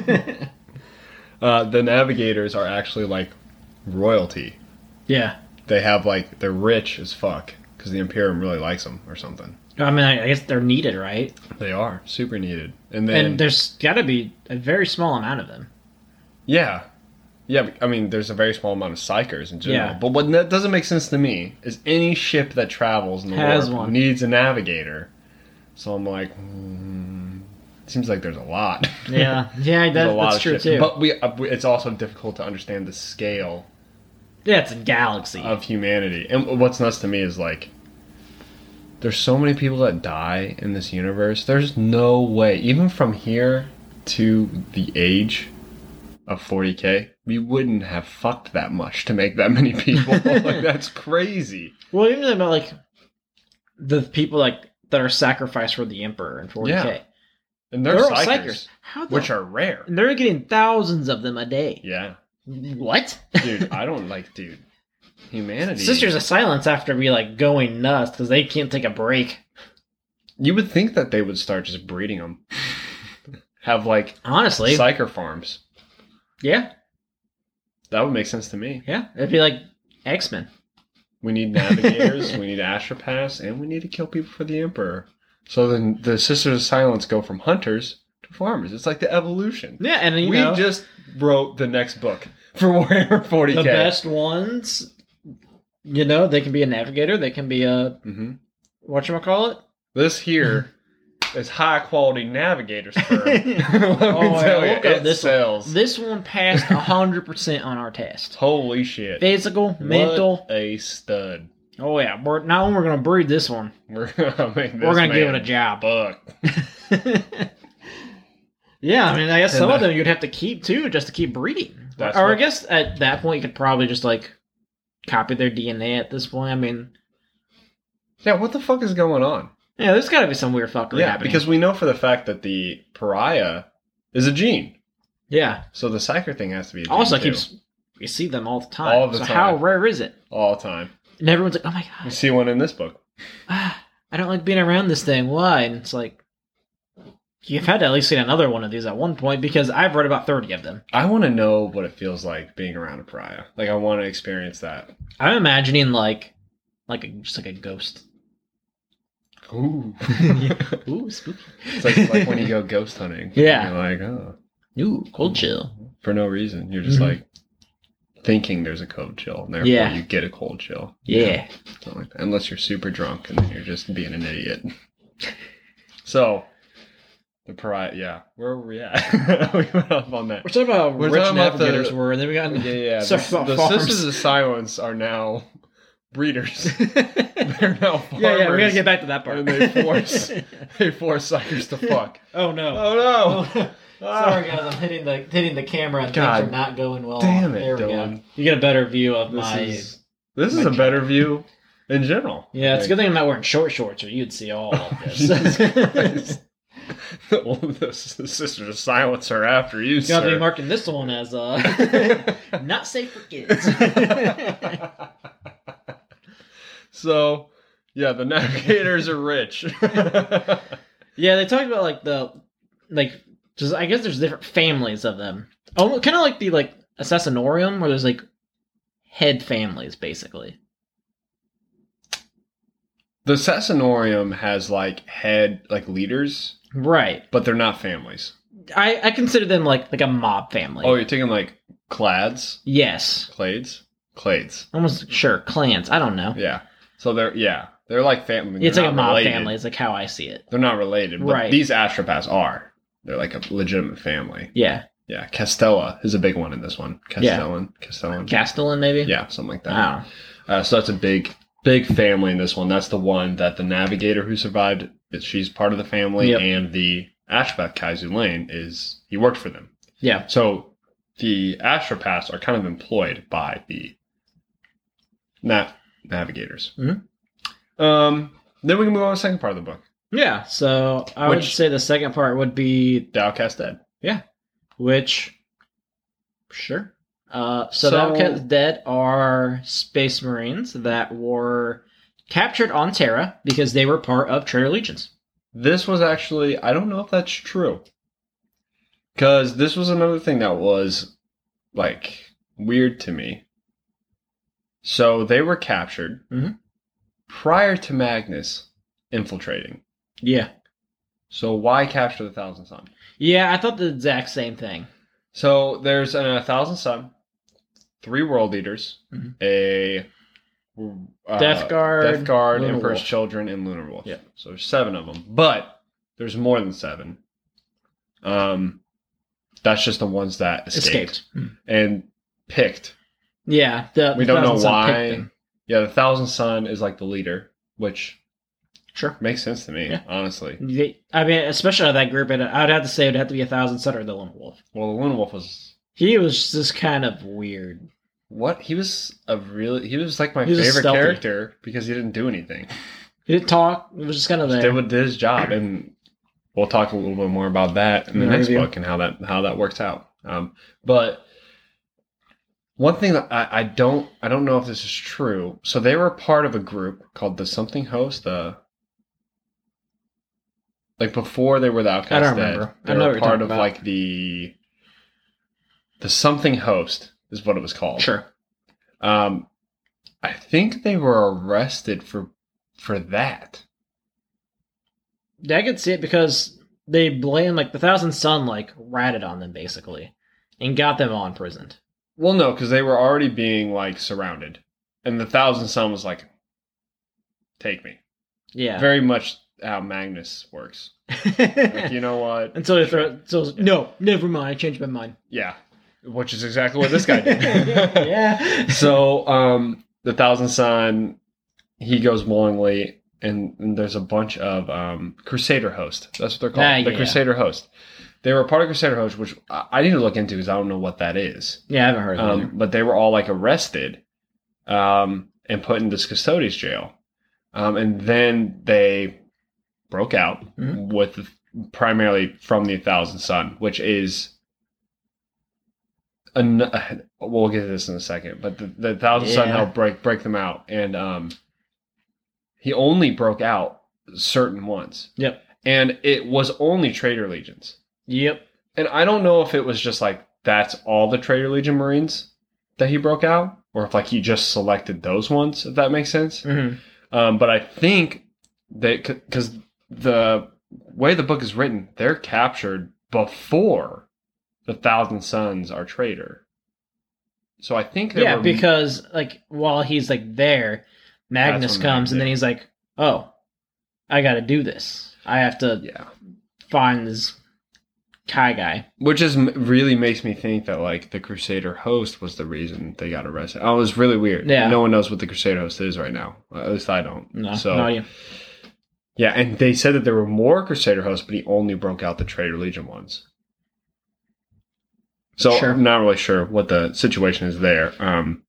uh, the navigators are actually like royalty. Yeah. They have like they're rich as fuck because the Imperium really likes them or something. I mean, I guess they're needed, right? They are super needed, and then And there's got to be a very small amount of them. yeah, yeah. I mean, there's a very small amount of psychers in general. Yeah. But what that doesn't make sense to me is any ship that travels in the Has world one. needs a navigator. So I'm like, hmm, it seems like there's a lot. Yeah, yeah, There's that, a lot that's of true ships. too. But we, uh, we, it's also difficult to understand the scale Yeah, it's a galaxy. of humanity. And what's nuts to me is like, there's so many people that die in this universe. There's no way, even from here to the age of forty K, we wouldn't have fucked that much to make that many people. Like, that's crazy. Well, even about like the people like that are sacrificed for the Emperor in forty K. Yeah. And they're, They're all psychers, psychers. How the which are rare. And they're getting thousands of them a day. Yeah. What? Dude, I don't like, dude. Humanity. Sisters of Silence have to be like going nuts because they can't take a break. You would think that they would start just breeding them. Have like Honestly. psyker farms. Yeah. That would make sense to me. Yeah. It'd be like X-Men. We need navigators, we need astropaths, and we need to kill people for the Emperor. So then the Sisters of Silence go from hunters to farmers. It's like the evolution. Yeah, and you we know, just wrote the next book for Warhammer forty K. the best ones, you know, they can be a navigator, they can be a, Mm-hmm. whatchamacallit? This here is high quality navigators for Let me Oh, yeah, tell you, look at it this sells. one. This one passed one hundred percent on our test. Holy shit. Physical, mental. What a stud. Oh, yeah. We're, now we're going to breed this one. We're gonna make this We're going to give it man a job. buck. Yeah, I mean, I guess And some the- of them you'd have to keep, too, just to keep breeding. That's or I what- guess at that point you could probably just, like, copy their D N A at this point. I mean, Yeah, what the fuck is going on? yeah, there's got to be some weird fuckery Yeah, happening. because we know for the fact that the pariah is a gene. Yeah. So the psyker thing has to be a gene Also too. keeps... You see them all the time. All the so time. how rare is it? all the time. And everyone's like, oh my You god, see one in this book. ah, I don't like being around this thing. Why? And it's like, you've had to at least see another one of these at one point because I've read about thirty of them. I want to know what it feels like being around a pariah. Like, I want to experience that. I'm imagining like, like a, just like a ghost. Ooh. Ooh, spooky. It's like, like when you go ghost hunting. Yeah. You're like, oh. Ooh, cold chill. For no reason. You're just Mhm. like, thinking there's a cold chill, and therefore Yeah. you get a cold chill. Yeah. Something like that. Unless you're super drunk and then you're just being an idiot. So, the pariah, yeah. Where were we at? We went up on that. We're talking about We're rich talking about the- navigators were, and then we got Yeah, yeah. Sorry The, about the farms. Sisters of Silence are now breeders. They're now farmers. Yeah, yeah, we gotta get back to that part. And they force they force suckers to fuck. Oh no. Oh no! Oh, sorry guys, I'm hitting the hitting the camera and God things are not going well. damn it, there we Dylan. go. You get a better view of This my. is this my is a better view in general. Yeah, it's a Like, good thing I'm not wearing short shorts, or you'd see all of this. Jesus Christ. Well, the Sisters of Silence are after you, You gotta be sir. marking this one as uh, not safe for kids. So, yeah, the navigators are rich. Yeah, they talked about like the like just I guess there's different families of them. Oh, kind of like the like Assassinorium, where there's like head families basically. The Assassinorium has like head like leaders, Right. but they're not families. I I consider them like like a mob family. Oh, you're taking like clads, Yes. clades, clades. Almost sure clans. I don't know. Yeah. So they're yeah they're like family. It's They're like a not mob related. family. It's like how I see it. They're not related, but Right. these astropaths are. They're like a legitimate family. Yeah. Yeah, Castella is a big one in this one. Castellan, Castellan. Castellan maybe. Yeah, something like that. Wow. Uh, so that's a big, big family in this one. That's the one that the navigator who survived, that she's part of the family, Yep. and the astropath Kaizu Lane is he worked for them. Yeah. So the astropaths are kind of employed by the nav- navigators. Mhm. Um, then we can move on to the second part of the book. Yeah. So I would Which- say the second part would be The Outcast Dead. which, sure. Uh, so, So- the Outcast Dead are space marines that were captured on Terra because they were part of Traitor Legions. This was actually, I don't know if that's true. Because this was another thing that was, like, weird to me. So they were captured Mhm. prior to Magnus infiltrating. Yeah. So why capture the Thousand Sun? Yeah, I thought the exact same thing. So there's a uh, Thousand Sun, three world leaders, Mhm. a uh, Death Guard, Death Guard, Lunar Emperor's Wolf. Children, and Lunar Wolf. Yeah. So there's seven of them, but there's more than seven. Um, that's just the ones that escaped, Escaped. Hmm. and picked. Yeah. The, We the don't know Thousand Sun why. picked them. Yeah, the Thousand Sun is like the leader, which Sure. makes sense to me, Yeah. honestly. They- I mean, especially out of that group, it, I'd have to say it would have to be a Thousand Sun or the Lone Wolf. Well, the Lunar Wolf was He was just kind of weird. what he was a really he was like my He was favorite stealthy. character because he didn't do anything. He didn't talk. It was just kind of Just there. did what did his job, and we'll talk a little bit more about that in the In next review. book and how that how that works out. Um, but one thing that I, I don't I don't know if this is true. So they were part of a group called the Something Host. The like before they were the Outcast I don't Dead, remember. They I know were what you're part talking of about. like the the Something Host is what it was called. Sure. Um, I think they were arrested for for that. Yeah, I could see it because they blame like the Thousand Sun like ratted on them basically, and got them all imprisoned. Well, no, because they were already being like surrounded, and the Thousand Sun was like, "Take me." Yeah. Very much how Magnus works. Like, you know what? Until they throw. So no, never mind. I changed my mind. Yeah, which is exactly what this guy did. Yeah. So, um, the Thousand Sun, he goes willingly, and, and there's a bunch of um, Crusader Host. That's what they're called. Ah, the yeah. Crusader Host. They were part of Crusader Host, which I, I need to look into because I don't know what that is. Yeah, I haven't heard of it. Um, but they were all like arrested um, and put in this Custodes jail. Um, and then they broke out Mhm. with the, primarily from the Thousand Sun, which is. An, we'll get to this in a second, but the, the Thousand Sun Yeah. helped break break them out, and um, he only broke out certain ones, Yep. and it was only Traitor Legions. Yep. And I don't know if it was just like that's all the Traitor Legion Marines that he broke out, or if like he just selected those ones, if that makes sense. Mm-hmm. Um, but I think that because the way the book is written, they're captured before the Thousand Suns are traitor. So I think there Yeah, were, because like while he's like there, Magnus when comes they- and then he's like, "Oh, I got to do this. I have to yeah, find this Kai guy." which is really makes me think that like the Crusader host was the reason they got arrested. Oh, it was really weird. Yeah. No one knows what the Crusader host is right now. At least I don't. No, So no idea. yeah, and they said that there were more Crusader hosts, but he only broke out the Traitor Legion ones. So Sure. I'm not really sure what the situation is there. Um,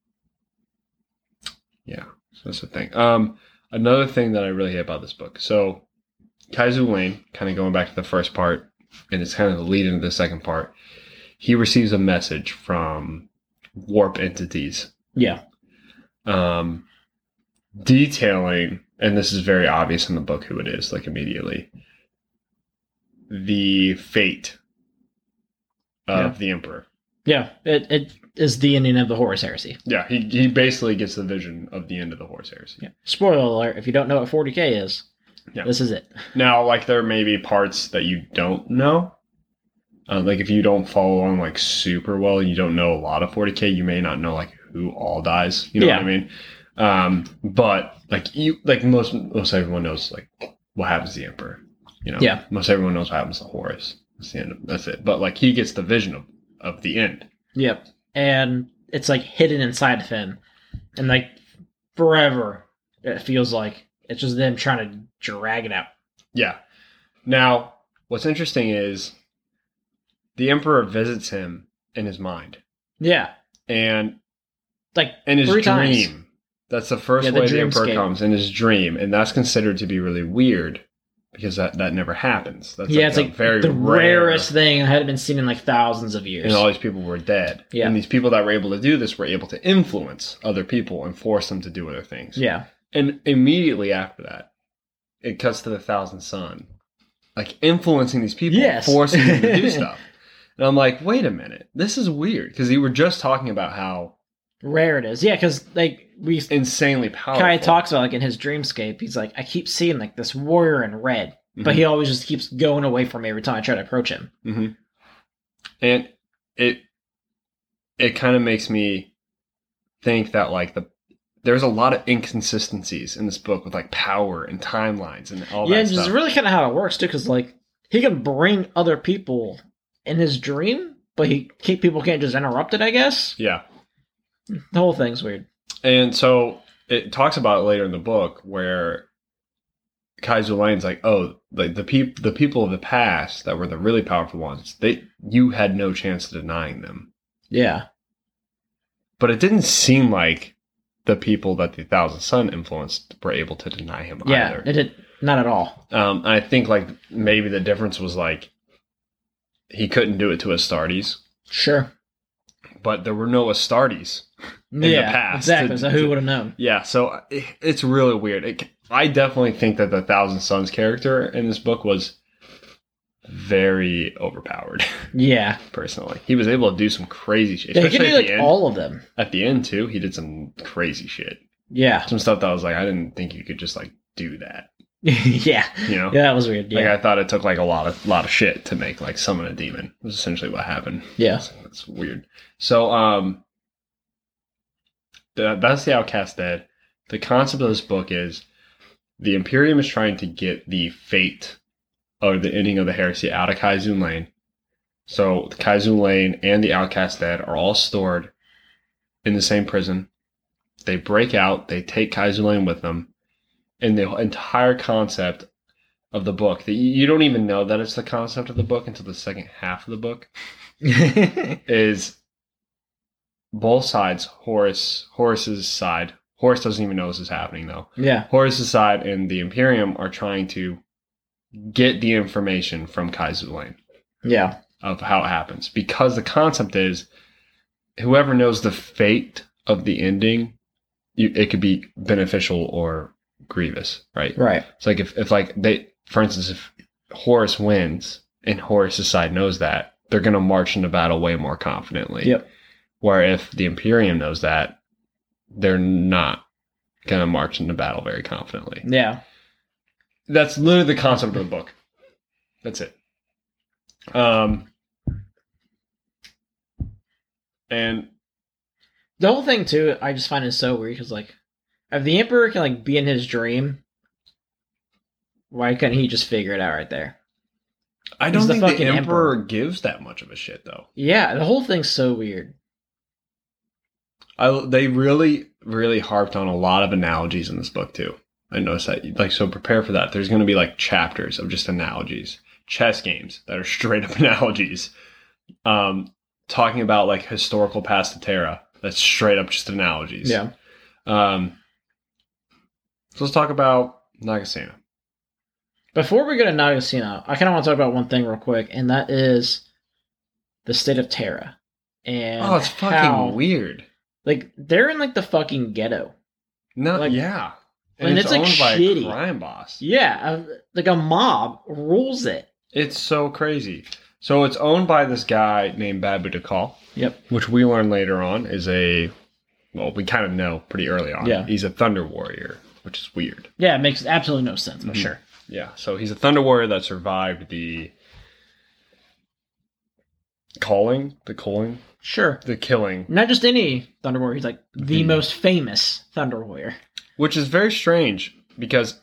yeah, so that's the thing. Um, another thing that I really hate about this book. So Kaizu Lane, kind of going back to the first part, and it's kind of the lead into the second part. He receives a message from warp entities, Yeah, um, detailing, and this is very obvious in the book who it is, like immediately, the fate of Yeah. the Emperor. yeah. It it is the ending of the Horus Heresy. Yeah, he, he basically gets the vision of the end of the Horus Heresy. Yeah. Spoiler alert: if you don't know what forty K is, Yeah. this is it. Now, like, there may be parts that you don't know. Uh, like, if you don't follow along, like, super well, and you don't know a lot of forty K, you may not know, like, who all dies. You know Yeah. what I mean? Um, but, like, you, like, most, most everyone knows, like, what happens to the Emperor. You know? Yeah. Most everyone knows what happens to Horus. That's the end of, that's it. But, like, he gets the vision of, of the end. Yep. And it's like hidden inside of him, and like forever, it feels like it's just them trying to drag it out. Yeah. Now, what's interesting is the Emperor visits him in his mind. Yeah, And like in his three dream. times. That's the first Yeah, the way the Emperor dreamscape. comes, in his dream. And that's considered to be really weird because that, that never happens. That's Yeah, like it's a like very the rare, rarest thing that hadn't been seen in like thousands of years. and all these people were dead. Yeah. And these people that were able to do this were able to influence other people and force them to do other things. Yeah, And immediately after that, it cuts to the Thousand Sun. Like, influencing these people, Yes. forcing them to do stuff. And I'm like, wait a minute. This is weird. Because you were just talking about how rare it is. Yeah, because like we insanely powerful. Kai talks about like in his dreamscape, he's like, I keep seeing like this warrior in red, Mhm. but he always just keeps going away from me every time I try to approach him. hmm And it it kind of makes me think that like the there's a lot of inconsistencies in this book with like power and timelines and all yeah, that and stuff. it's really kind of how it works too, because like he can bring other people in his dream, but he keep people can't just interrupt it. I guess yeah. the whole thing's weird. And so it talks about it later in the book where Kaiser Lane's like, oh, the the, peop- the people of the past that were the really powerful ones, they you had no chance of denying them. Yeah, But it didn't seem like the people that the Thousand Sun influenced were able to deny him yeah, either. it did not at all. Um, I think like maybe the difference was like he couldn't do it to Astartes, Sure. but there were no Astartes. In the past exactly. to- so who to- would have known? Yeah, so it, it's really weird. It, I definitely think that the Thousand Suns character in this book was very overpowered. Yeah, Personally, he was able to do some crazy shit, yeah he could especially do at like the end. all of them. At the end too, he did some crazy shit. Yeah, Some stuff that I was like, I didn't think you could just like do that. yeah, You know? yeah. That was weird. Like Yeah, I thought it took like a lot of lot of shit to make like summon a demon. Was essentially what happened. yeah, That's, that's weird. So um, the, that's the Outcast Dead. The concept of this book is the Imperium is trying to get the fate or the ending of the heresy out of Kaizun Lane. So the Kaizun Lane and the Outcast Dead are all stored in the same prison. They break out. They take Kaizun Lane with them. And the entire concept of the book, that you don't even know that it's the concept of the book until the second half of the book, is both sides, Horus, Horus's side. Horus doesn't even know this is happening though. yeah, Horus's side and the Imperium are trying to get the information from Kaizu Lane yeah, of how it happens. Because the concept is whoever knows the fate of the ending, you, it could be beneficial or grievous, right? right. It's like if, if like they, for instance, if Horus wins and Horus's side knows that, they're going to march into battle way more confidently. Yep. Where if the Imperium knows that, they're not going to march into battle very confidently. Yeah, That's literally the concept of the book. That's it. Um, and The whole thing too, I just find it so weird because like, if the Emperor can like be in his dream, why couldn't he just figure it out right there? I don't He's the think the, fucking Emperor, Emperor. gives that much of a shit, though. Yeah, the whole thing's so weird. I, they really, really harped on a lot of analogies in this book, too. I noticed that. Like, so prepare for that. There's going to be, like, chapters of just analogies. Chess games that are straight-up analogies. Um, talking about, like, historical past of Terra. That's straight-up just analogies. Yeah. Um, so let's talk about Nagasena. Before we go to Nagasena, I kind of want to talk about one thing real quick, and that is the state of Terra. And Oh, it's fucking how, weird. Like, they're in, like, the fucking ghetto. No, Like- yeah. And, and it's, it's, like, owned by shitty. a crime boss. Yeah, uh, like a mob rules it. It's so crazy. So it's owned by this guy named Babu Dakal. Yep. Which we learn later on is a, well, we kind of know pretty early on. Yeah. He's a Thunder Warrior, which is weird. Yeah, it makes absolutely no sense, but Mhm. sure. Yeah, so he's a Thunder Warrior that survived the calling, the calling, Sure. the killing, Not just any Thunder Warrior, he's like the The- most famous Thunder Warrior. which is very strange because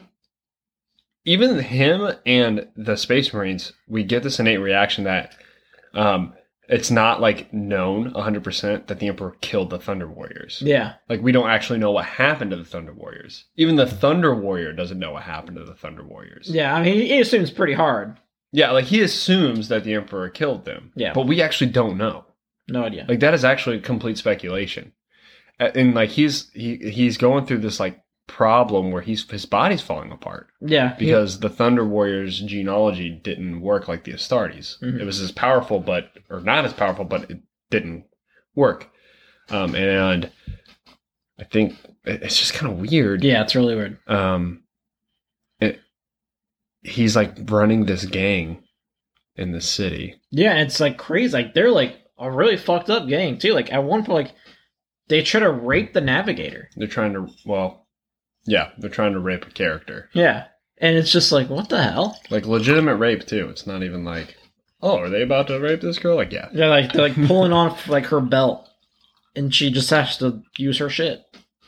even him and the Space Marines, we get this innate reaction that um, it's not like known one hundred percent that the Emperor killed the Thunder Warriors. Yeah. Like, we don't actually know what happened to the Thunder Warriors. Even the Thunder Warrior doesn't know what happened to the Thunder Warriors. Yeah, I mean, he, he assumes pretty hard. Yeah, like, he assumes that the Emperor killed them. Yeah. But we actually don't know. No idea. Like, that is actually complete speculation. A- And, like, he's he he's going through this, like, problem where he's his body's falling apart. yeah. he- Because the Thunder Warriors' genealogy didn't work like the Astartes. Mhm. It was as powerful, but, or not as powerful, but it didn't work. Um, and I think it- it's just kind of weird. yeah, it's really weird. Um, it, he's like running this gang in the city. Yeah, and it's like crazy. Like, they're like a really fucked up gang, too. Like, at one point, like, they try to rape the Navigator. They're trying to, well, yeah, they're trying to rape a character. Yeah. And it's just like, what the hell? Like, legitimate rape, too. It's not even like, oh, are they about to rape this girl? Like, yeah. They're like, they're like pulling off, like, her belt. And she just has to use her shit.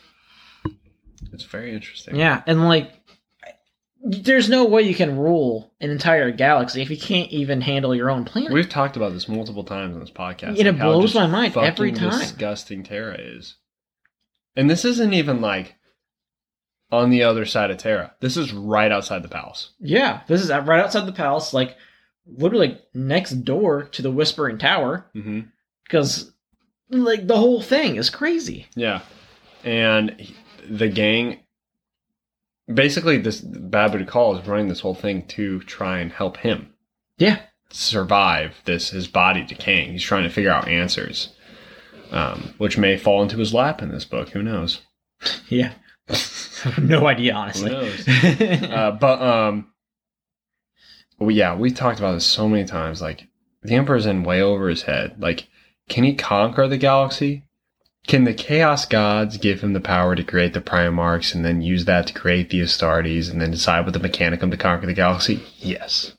It's very interesting. Yeah, and like, there's no way you can rule an entire galaxy if you can't even handle your own planet. We've talked about this multiple times on this podcast. And it how blows just my mind fucking every time. disgusting Terra is. And this isn't even like on the other side of Terra. This is right outside the palace. Yeah, this is right outside the palace, like literally like, next door to the Whispering Tower, Mm-hmm. because like the whole thing is crazy. Yeah. And he- the gang, basically this Babu Dakal is running this whole thing to try and help him Yeah, survive this, his body decaying. He's trying to figure out answers, um, which may fall into his lap in this book. Who knows? yeah. No idea, Who honestly. knows? uh, but, um, well, yeah, we talked about this so many times. Like, the Emperor's in way over his head. Like, can he conquer the galaxy? Can the Chaos Gods give him the power to create the Primarchs and then use that to create the Astartes and then decide with the Mechanicum to conquer the galaxy? Yes.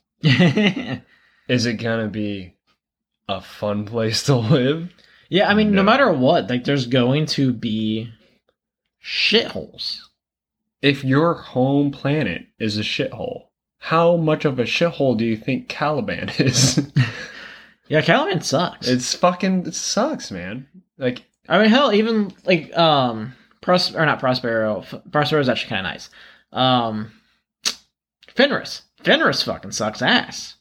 Is it gonna be a fun place to live? Yeah, I mean, no No. matter what, like there's going to be shitholes. If your home planet is a shithole, how much of a shithole do you think Caliban is? Yeah, Caliban sucks. It's fucking, it sucks, man. Like, I mean, hell, even like um, Pros or not Prospero. F- Prospero is actually kind of nice. Um, Fenris, Fenris fucking sucks ass.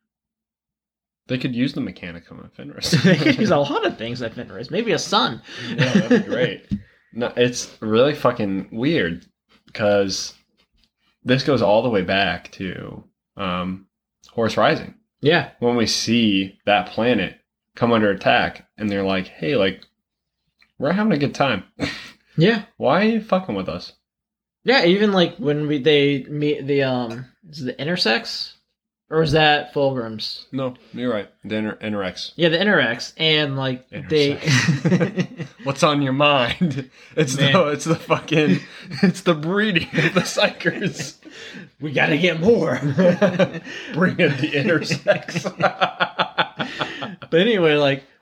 they could use the Mechanicum of Fenris. They could use a lot of things at Fenris. Maybe a sun. Yeah, that'd be great. No, it's really fucking weird because this goes all the way back to um, Horus Rising. Yeah, When we see that planet come under attack and they're like, hey, like, we're having a good time. yeah, Why are you fucking with us? yeah. Even like when we they meet the um, is it the intersex, or is that Fulgrim's? No, you're right. The inter- Interrex. Yeah, the intersex, and like they. What's on your mind? It's Man. the it's the fucking it's the breeding of the psychers. We gotta get more. Bring in the intersex. But anyway, like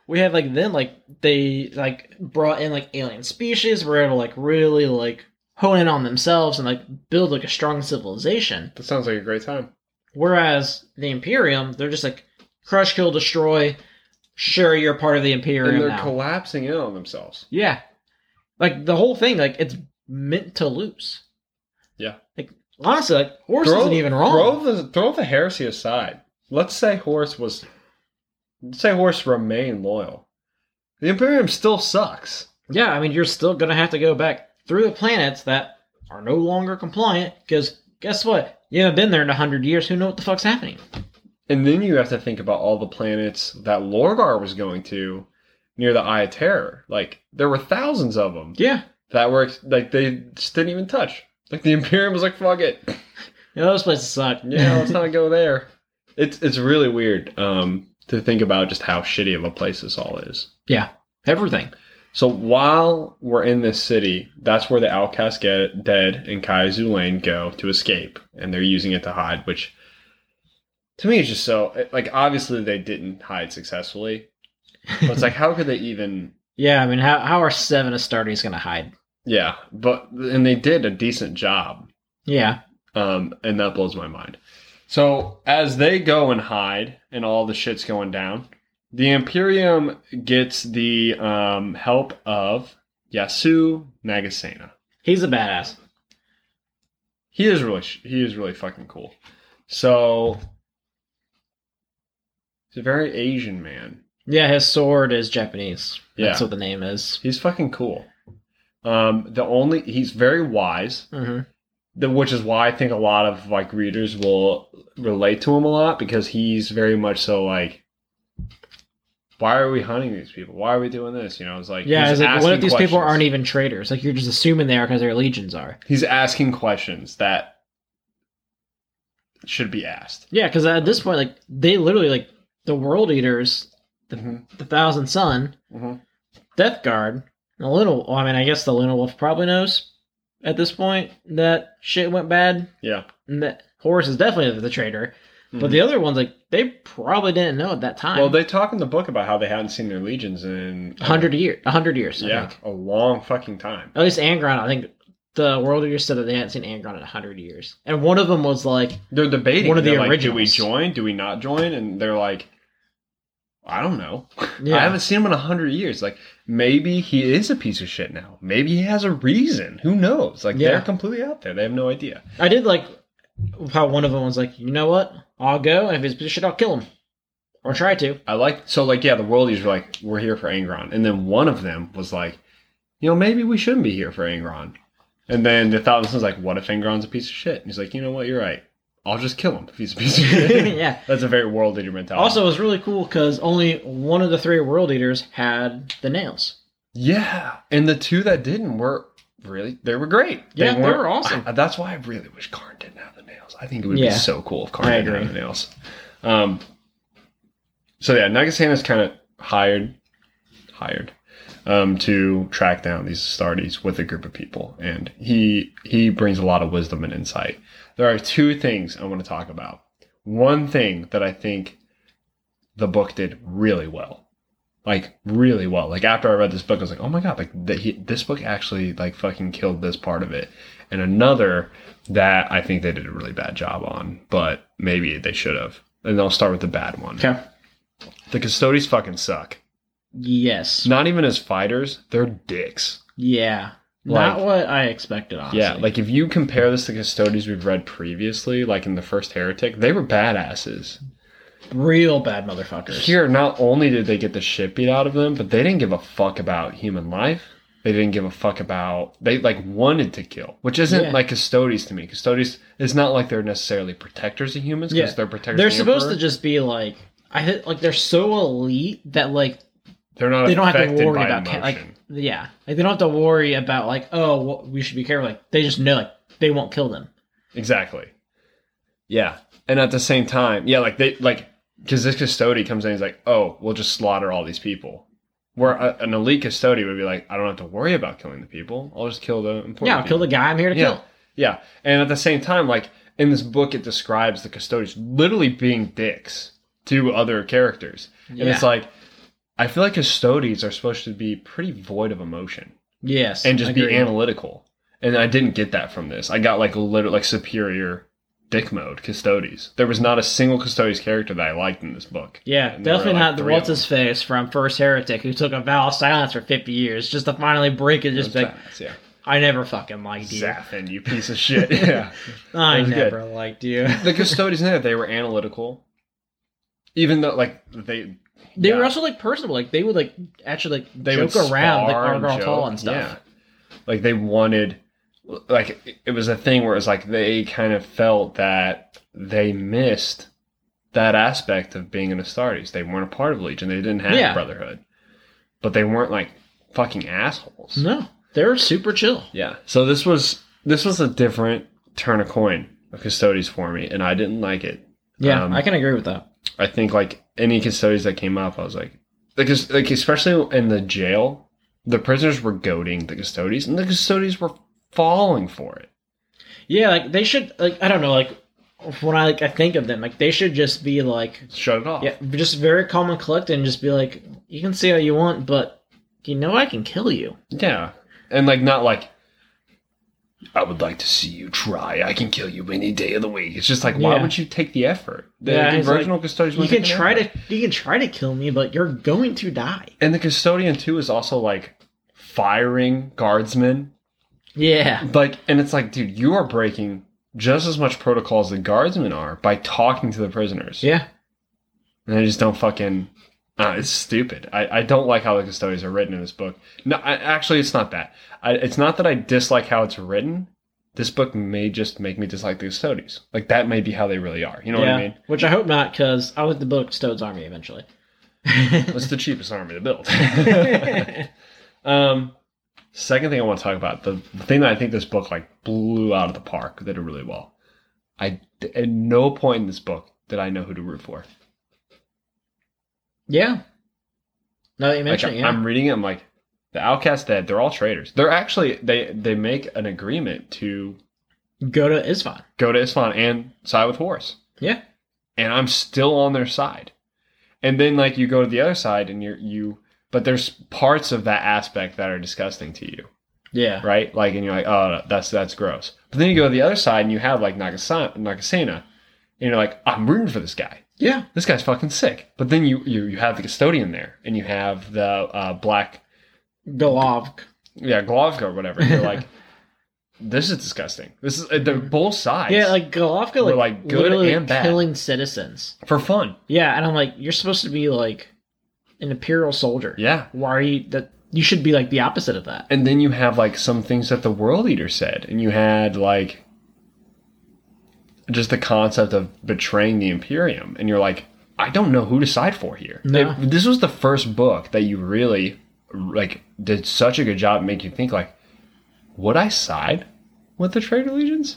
we have like then like they like brought in like alien species, were able to like really like hone in on themselves and like build like a strong civilization. That sounds like a great time. Whereas the Imperium, they're just like crush, kill, destroy. Sure, you're part of the Imperium And they're now. collapsing in on themselves. Yeah, like the whole thing, like it's meant to lose. Yeah. Like honestly, like Horus Throw- isn't even wrong. Throw the throw the heresy aside. Let's say Horus was. Let's say Horus remained loyal. The Imperium still sucks. Yeah, I mean you're still gonna have to go back through the planets that are no longer compliant because guess what? You haven't been there in a hundred years. Who knows what the fuck's happening? And then you have to think about all the planets that Lorgar was going to near the Eye of Terror. Like, there were thousands of them Yeah, that were, like, they just didn't even touch. Like, the Imperium was like, fuck it. yeah, those places suck. Yeah, let's not go there. It's it's really weird um, to think about just how shitty of a place this all is. Yeah, everything. So while we're in this city, that's where the Outcast get dead and Kai Zulaine go to escape. And they're using it to hide, which to me is just so... Like, obviously they didn't hide successfully. But it's like, how could they even... Yeah, I mean, how how are seven Astartes gonna hide? Yeah, but... And they did a decent job. Yeah, Um, and that blows my mind. So as they go and hide and all the shit's going down... The Imperium gets the um, help of Yasu Nagasena. he's a badass. He is really he is really fucking cool. So he's a very Asian man. Yeah, his sword is Japanese. That's Yeah. what the name is. He's fucking cool. Um, the only he's very wise, Mm-hmm. the, which is why I think a lot of like readers will relate to him a lot because he's very much so like. Why are we hunting these people? Why are we doing this? You know, it's like Yeah, he's it's like, what asking if these people questions. aren't even traitors? Like, you're just assuming they are because their legions are. He's asking questions that should be asked. Yeah, because at this point, like, they literally, like, the World Eaters, the, Mm-hmm. the Thousand Sun, Mm-hmm. Death Guard, and the Little... Well, I mean, I guess the Luna Wolf probably knows at this point that shit went bad. Yeah. And that Horus is definitely the traitor. But the other ones, like, they probably didn't know at that time. Well, they talk in the book about how they hadn't seen their legions in A hundred year, a hundred years. I yeah, think. a long fucking time. At least Angron, I think the World Eaters said that they hadn't seen Angron in a hundred years, and one of them was like, They're debating. One of the They're like, do we originals. join? Do we not join? And they're like, I don't know. Yeah. I haven't seen him in a hundred years. Like maybe he is a piece of shit now. Maybe he has a reason. Who knows? Like Yeah. they're completely out there. They have no idea. I did like how one of them was like, you know what? I'll go, and if he's a piece of shit, I'll kill him, or try to. I like so like yeah, the worldies were like, we're here for Angron, and then one of them was like, you know, maybe we shouldn't be here for Angron. And then the Thousand Sons like, what if Angron's a piece of shit? And he's like, you know what, you're right. I'll just kill him if he's a piece of shit. Yeah. That's a very world eater mentality. Also, it was really cool because only one of the three World Eaters had the nails. yeah, and the two that didn't were really they were great. Yeah, they weren't- were awesome. I- that's why I really wish Karn didn't have the nails. I think it would Yeah. be so cool if Karn I didn't agree. have the nails. Um. So yeah, Nagasena's kind of hired, hired, um, to track down these Astartes with a group of people, and he he brings a lot of wisdom and insight. There are two things I want to talk about. One thing that I think the book did really well, like really well. Like after I read this book, I was like, oh my god, like th- he, this book actually like fucking killed this part of it. And another that I think they did a really bad job on, but maybe they should have. And I'll start with the bad one. Okay. The Custodes fucking suck. Yes. Not even as fighters, they're dicks. Yeah. Like- Not what I expected, honestly. Yeah, like if you compare this to Custodes we've read previously, like in the first Heretic, they were badasses. real bad motherfuckers. Here, not only did they get the shit beat out of them, but they didn't give a fuck about human life. They didn't give a fuck about... They, like, wanted to kill. Which isn't, Yeah. like, Custodes to me. Custodes, it's not like they're necessarily protectors of humans, because Yeah. they're protectors They're of the supposed Emperor. to just be like, I hit, like they're so elite that like They're not they don't have to affected worry by about ca- like emotion. yeah, like they don't have to worry about like oh well, we should be careful. Like they just know like they won't kill them. Exactly. Yeah. And at the same time, yeah, like, they, like, because this Custode comes in and he's like, oh, we'll just slaughter all these people. Where a, an elite Custode would be like, I don't have to worry about killing the people. I'll just kill the important Yeah, I'll kill people. the guy I'm here to Yeah. kill. Yeah, and at the same time, like, in this book, it describes the Custodes literally being dicks to other characters. And Yeah. it's like, I feel like custodians are supposed to be pretty void of emotion Yes. and just be agreed. analytical. And I didn't get that from this. I got like literally like superior dick mode custodies. There was not a single custodies character that I liked in this book. Yeah, And there were, definitely like, not the three of what's his face from First Heretic who took a vow of silence for fifty years just to finally break it. Just them. like, Yeah. I never fucking liked you. Zaffin, you piece of shit. Yeah. I was never good. liked you. The custodians in there, they were analytical. Even though, like, they... They yeah, were also like personable. Like they would like actually like they joke would around like spar and Argyle Tall joke. and stuff. Yeah. Like, they wanted... Like, it was a thing where it was like they kind of felt that they missed that aspect of being an Astartes. They weren't a part of Legion. They didn't have Yeah. Brotherhood. But they weren't, like, fucking assholes. No, they were super chill. Yeah. So this was this was a different turn of coin of Custodies for me, and I didn't like it. Yeah, Um, I can agree with that. I think, like, any Custodies that came up, I was like... Because, like, especially in the jail, the prisoners were goading the Custodies, and the Custodies were falling for it. Yeah, like they should like I don't know like when I like I think of them like they should just be like Shut it off. yeah just very calm and collected and just be like you can say what you want but you know I can kill you. Yeah. And, like, not like, I would like to see you try. I can kill you any day of the week. It's just like, why Yeah. would you take the effort? The Yeah, it's conversional like, custodians You wouldn't can take an try effort. to you can try to kill me but you're going to die. And the custodian, too, is also, like, firing guardsmen. Yeah. Like, and it's like, dude, you are breaking just as much protocol as the guardsmen are by talking to the prisoners. Yeah. And they just don't fucking... Uh, it's stupid. I, I don't like how the custodians are written in this book. No, I, actually, it's not that. I, it's not that I dislike how it's written. This book may just make me dislike the custodians. Like, that may be how they really are. You know yeah. what I mean? Which I hope not because I want the book Stode's Army eventually. It's the cheapest army to build. um, second thing I want to talk about, the, the thing that I think this book, like, blew out of the park, that did really well. I, at no point in this book did I know who to root for. Yeah. Now that you Like, mention it, yeah. I'm reading it, I'm like, the Outcast Dead, they're all traitors. They're actually, they, they make an agreement to Go to Isfahan. go to Isfahan and side with Horus. Yeah. And I'm still on their side. And then, like, you go to the other side and you're, you, but there's parts of that aspect that are disgusting to you, Yeah. right? Like, and you're like, oh, that's, that's gross. But then you go to the other side and you have, like, Nagasena, Nagasena and you're like, I'm rooting for this guy. Yeah. This guy's fucking sick. But then you, you, you have the custodian there and you have the uh, black, Golovk. yeah, Glovka or whatever. And you're like, this is disgusting. This is, they're both sides. Yeah, like Golovka, Were, like, like, good literally and bad. killing citizens. For fun. Yeah, and I'm like, you're supposed to be like an imperial soldier. Yeah. Why are you that? You should be like the opposite of that. And then you have, like, some things that the world eater said. And you had, like, just the concept of betraying the Imperium. And you're like, I don't know who to side for here. No. It- this was the first book that you really, like, did such a good job at making you think, like, would I side with the traitor legions?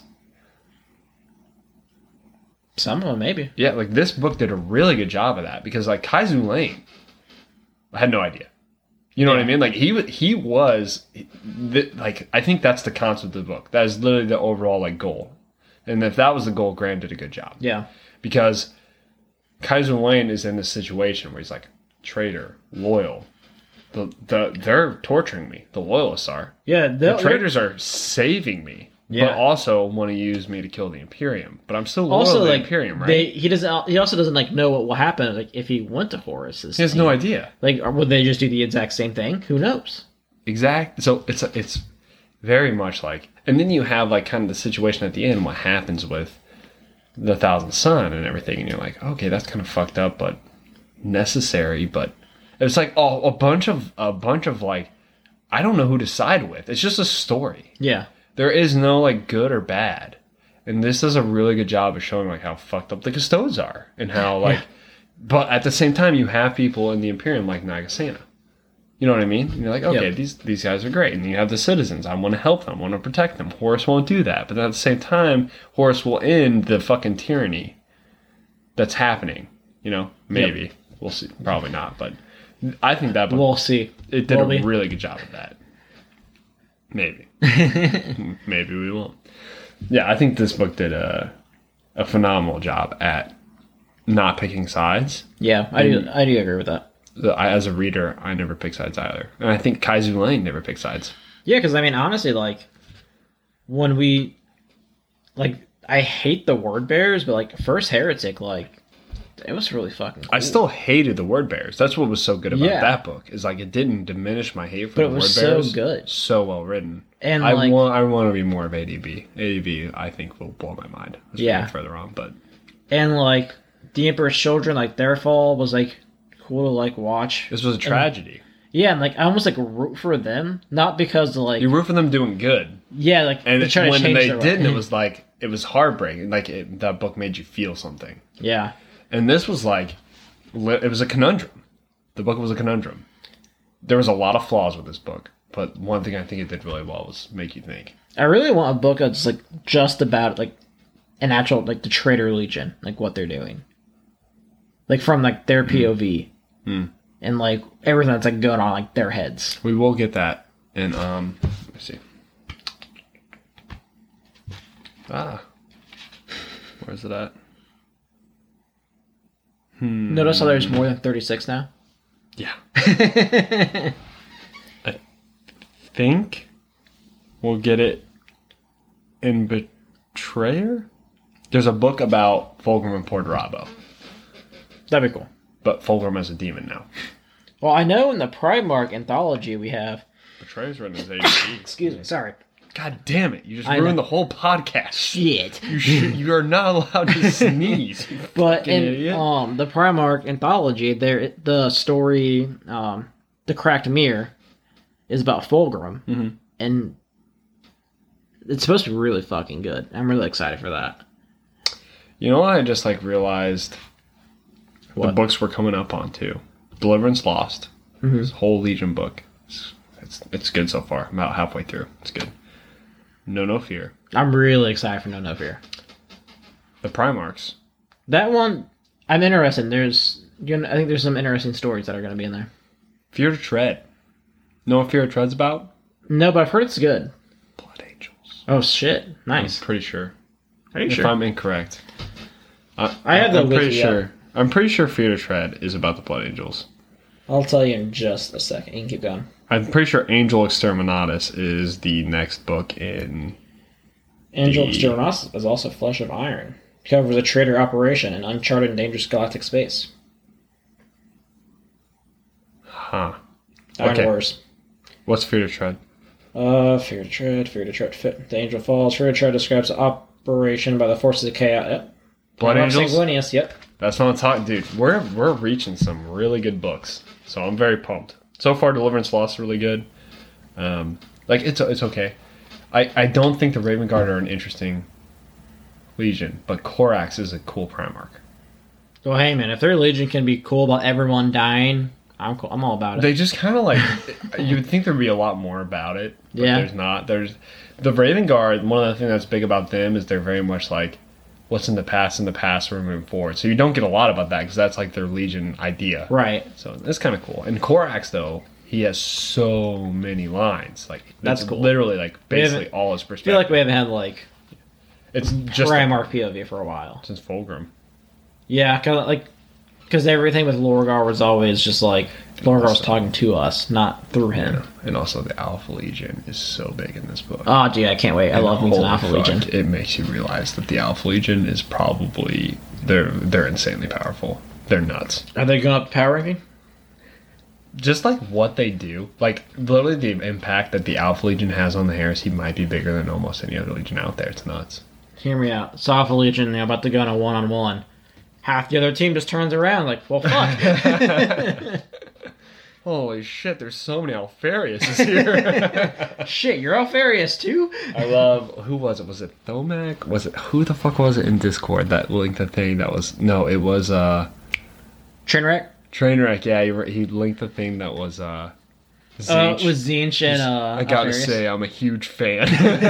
Some of them, maybe. Yeah, like, this book did a really good job of that. Because, like, Kaizu Lane, I had no idea. You know what I Yeah. mean? Like, he wa- he was, th- like, I think that's the concept of the book. That is literally the overall, like, goal. And if that was the goal, Graham did a good job. Yeah. Because Kaiser Lane is in this situation where he's like, traitor, loyal. The, the They're torturing me. The loyalists are. Yeah. The traitors are saving me. Yeah. But also want to use me to kill the Imperium. But I'm still loyal Also, to the like Imperium, right? they, he doesn't. He also doesn't like know what will happen like if he went to Horus's. he has team. no idea. Like, or would they just do the exact same thing? Who knows? Exact. So it's it's very much like, and then you have like kind of the situation at the end, what happens with the Thousand Sun and everything, and you're like, okay, that's kind of fucked up, but necessary. But it's like oh, a bunch of a bunch of like, I don't know who to side with. It's just a story. Yeah. There is no like good or bad, and this does a really good job of showing like how fucked up the Custodes are and how like, Yeah. but at the same time you have people in the Imperium like Nagasena. You know what I mean? And you're like, okay, Yep. these these guys are great. And you have the citizens. I want to help them. I want to protect them. Horus won't do that. But at the same time, Horus will end the fucking tyranny that's happening. You know? Maybe. Yep. We'll see. Probably not. But I think that book, We'll see. it did Will a we? really good job of that. Maybe. Maybe we won't. Yeah, I think this book did a, a phenomenal job at not picking sides. Yeah, I do. I do agree with that. I, as a reader, I never pick sides either. And I think Kaizu Lane never picked sides. Yeah, because I mean, honestly, like when we like, I hate the word bears, but like first Heretic, like it was really fucking cool. I still hated the word bears. That's what was so good about Yeah. that book. Is like it didn't diminish my hate for But the it word was bears. so good. So well written. And I like, want I want to be more of A D B. A D B I think will blow my mind. As we Yeah. get further on, but and like the Emperor's Children, like their fall was like cool to like watch. this was a tragedy. Yeah, and like I almost like root for them, not because of like You root for them doing good, yeah, like and they try to when change they their didn't, way. it was like it was heartbreaking. Like it, that book made you feel something. yeah. And this was like, li- it was a conundrum. The book was a conundrum. There was a lot of flaws with this book, but one thing I think it did really well was make you think. I really want a book that's like just about like an actual like the Traitor Legion, like what they're doing, like from like their P O V, Mm. and like everything that's like going on like their heads. We will get that in, um, let me see. Ah. Where's it at? Hmm. Notice how there's more than thirty-six now. Yeah. I think we'll get it in Betrayer. There's a book about Fulgrim and Pordorabo, That'd be cool. but Fulgrim as a demon now. Well, I know in the Primarch anthology we have. Betrayer's written as A D B. Excuse me, sorry. God damn it! You just I ruined know. the whole podcast. Shit. You should, you are not allowed to sneeze. you But fucking in idiot. um the Primarch anthology, there the story, um, the Cracked Mirror, is about Fulgrim, Mhm. and it's supposed to be really fucking good. I'm really excited for that. You know what I just like realized? The What? books we're coming up on too. Deliverance Lost. Mhm. This whole Legion book. It's, it's it's good so far. I'm about halfway through. It's good. No No Fear. I'm really excited for No No Fear. The Primarchs. That one, I'm interested. There's, you know, I think there's some interesting stories that are going to be in there. Fear to Tread. Know what Fear to Tread's about? No, but I've heard it's good. Blood Angels. Oh shit! Nice. I'm pretty sure. Are you If sure? I'm incorrect. I, I have the I'm pretty wiki sure. up. I'm pretty sure Fear to Tread is about the Blood Angels. I'll tell you in just a second. You can keep going. I'm pretty sure Angel Exterminatus is the next book in. Angel The- Exterminatus is also Flesh of Iron. Covers a traitor operation in uncharted and dangerous galactic space. Huh. Iron Okay. Wars. What's Fear to Tread? Uh, Fear to Tread, Fear to Tread, Fit. The Angel Falls. Fear to Tread describes the operation by the forces of chaos. Yep. Blood Primarch Angels? Sanguinius, yep. That's not talking, dude. We're we're reaching some really good books, so I'm very pumped. So far, Deliverance Lost is really good. Um, like it's it's okay. I I don't think the Raven Guard are an interesting legion, but Korax is a cool Primarch. Well, hey man, if their Legion can be cool about everyone dying, I'm cool. I'm all about it. They just kind of like you would think there'd be a lot more about it, but Yeah. there's not. There's the Raven Guard. One of the things that's big about them is they're very much like what's in the past in the past. We're moving forward, so you don't get a lot about that because that's like their legion idea. right. So that's kind of cool. And Korax, though, he has so many lines. Like That's it's cool. Literally, like We haven't- basically all his I perspective. feel like we haven't had like it's just Primarch P O V for a while. since Fulgrim. Yeah, cause like because everything with Lorgar was always just like Lorgar was Also- talking to us, not through him. And also, the Alpha Legion is so big in this book. Oh, dude, I can't wait. I And love me some holy Alpha fuck, Legion. It makes you realize that the Alpha Legion is probably they're they're insanely powerful. They're nuts. Are they going up the power ranking? Just like what they do, like literally the impact that the Alpha Legion has on the Heresy might be bigger than almost any other Legion out there. It's nuts. Hear me out. So Alpha Legion, they're about to go on a one on one. Half the other team just turns around like, well, fuck. Holy shit! There's so many Alfariuses here. Shit, you're Alfarius too? I love who was it? Was it Thomac? Was it who the fuck was it in Discord that linked the thing that was no? It was uh Trainwreck? Trainwreck. Yeah, he, re- he linked the thing that was uh. Uh, Zinch. with Zinch and uh, I gotta Alfarius. say, I'm a huge fan.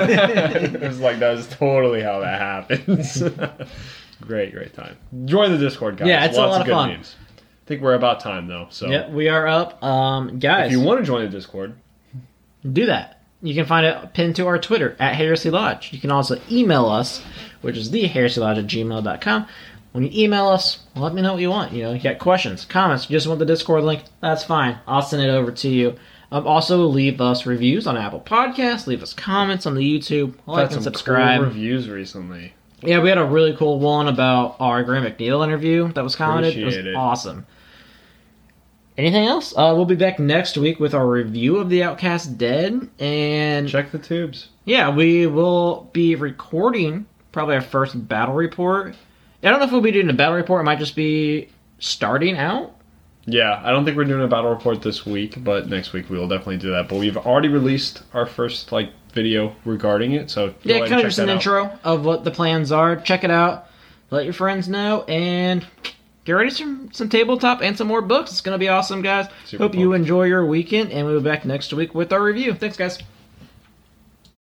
It was like that was totally how that happens. Great, great time. Join the Discord, guys. Yeah, it's a Lots lot of of good fun. memes. I think we're about time though. So Yep, we are up. Um, guys, if you want to join the Discord, do that. You can find it pinned to our Twitter at Heresy Lodge. You can also email us, which is the heresy lodge at gmail dot com. when you email us, let me know what you want. You know, you got questions, comments, you just want the Discord link, that's fine. I'll send it over to you. Um, also, leave us reviews on Apple Podcasts, leave us comments on the YouTube, like and subscribe. Cool reviews recently. Yeah, we had a really cool one about our Graham McNeil interview that was commented. Appreciate it was it. awesome. Anything else? Uh, we'll be back next week with our review of The Outcast Dead, and check the tubes. Yeah, we will be recording probably our first battle report. I don't know if we'll be doing a battle report. It might just be starting out. Yeah, I don't think we're doing a battle report this week, but next week we will definitely do that. But we've already released our first like video regarding it, so go yeah, ahead kind and of just check an that intro out. of what the plans are. Check it out. Let your friends know, and get ready for some, some tabletop and some more books. It's going to be awesome, guys. Super Hope fun. you enjoy your weekend, and we'll be back next week with our review. Thanks, guys.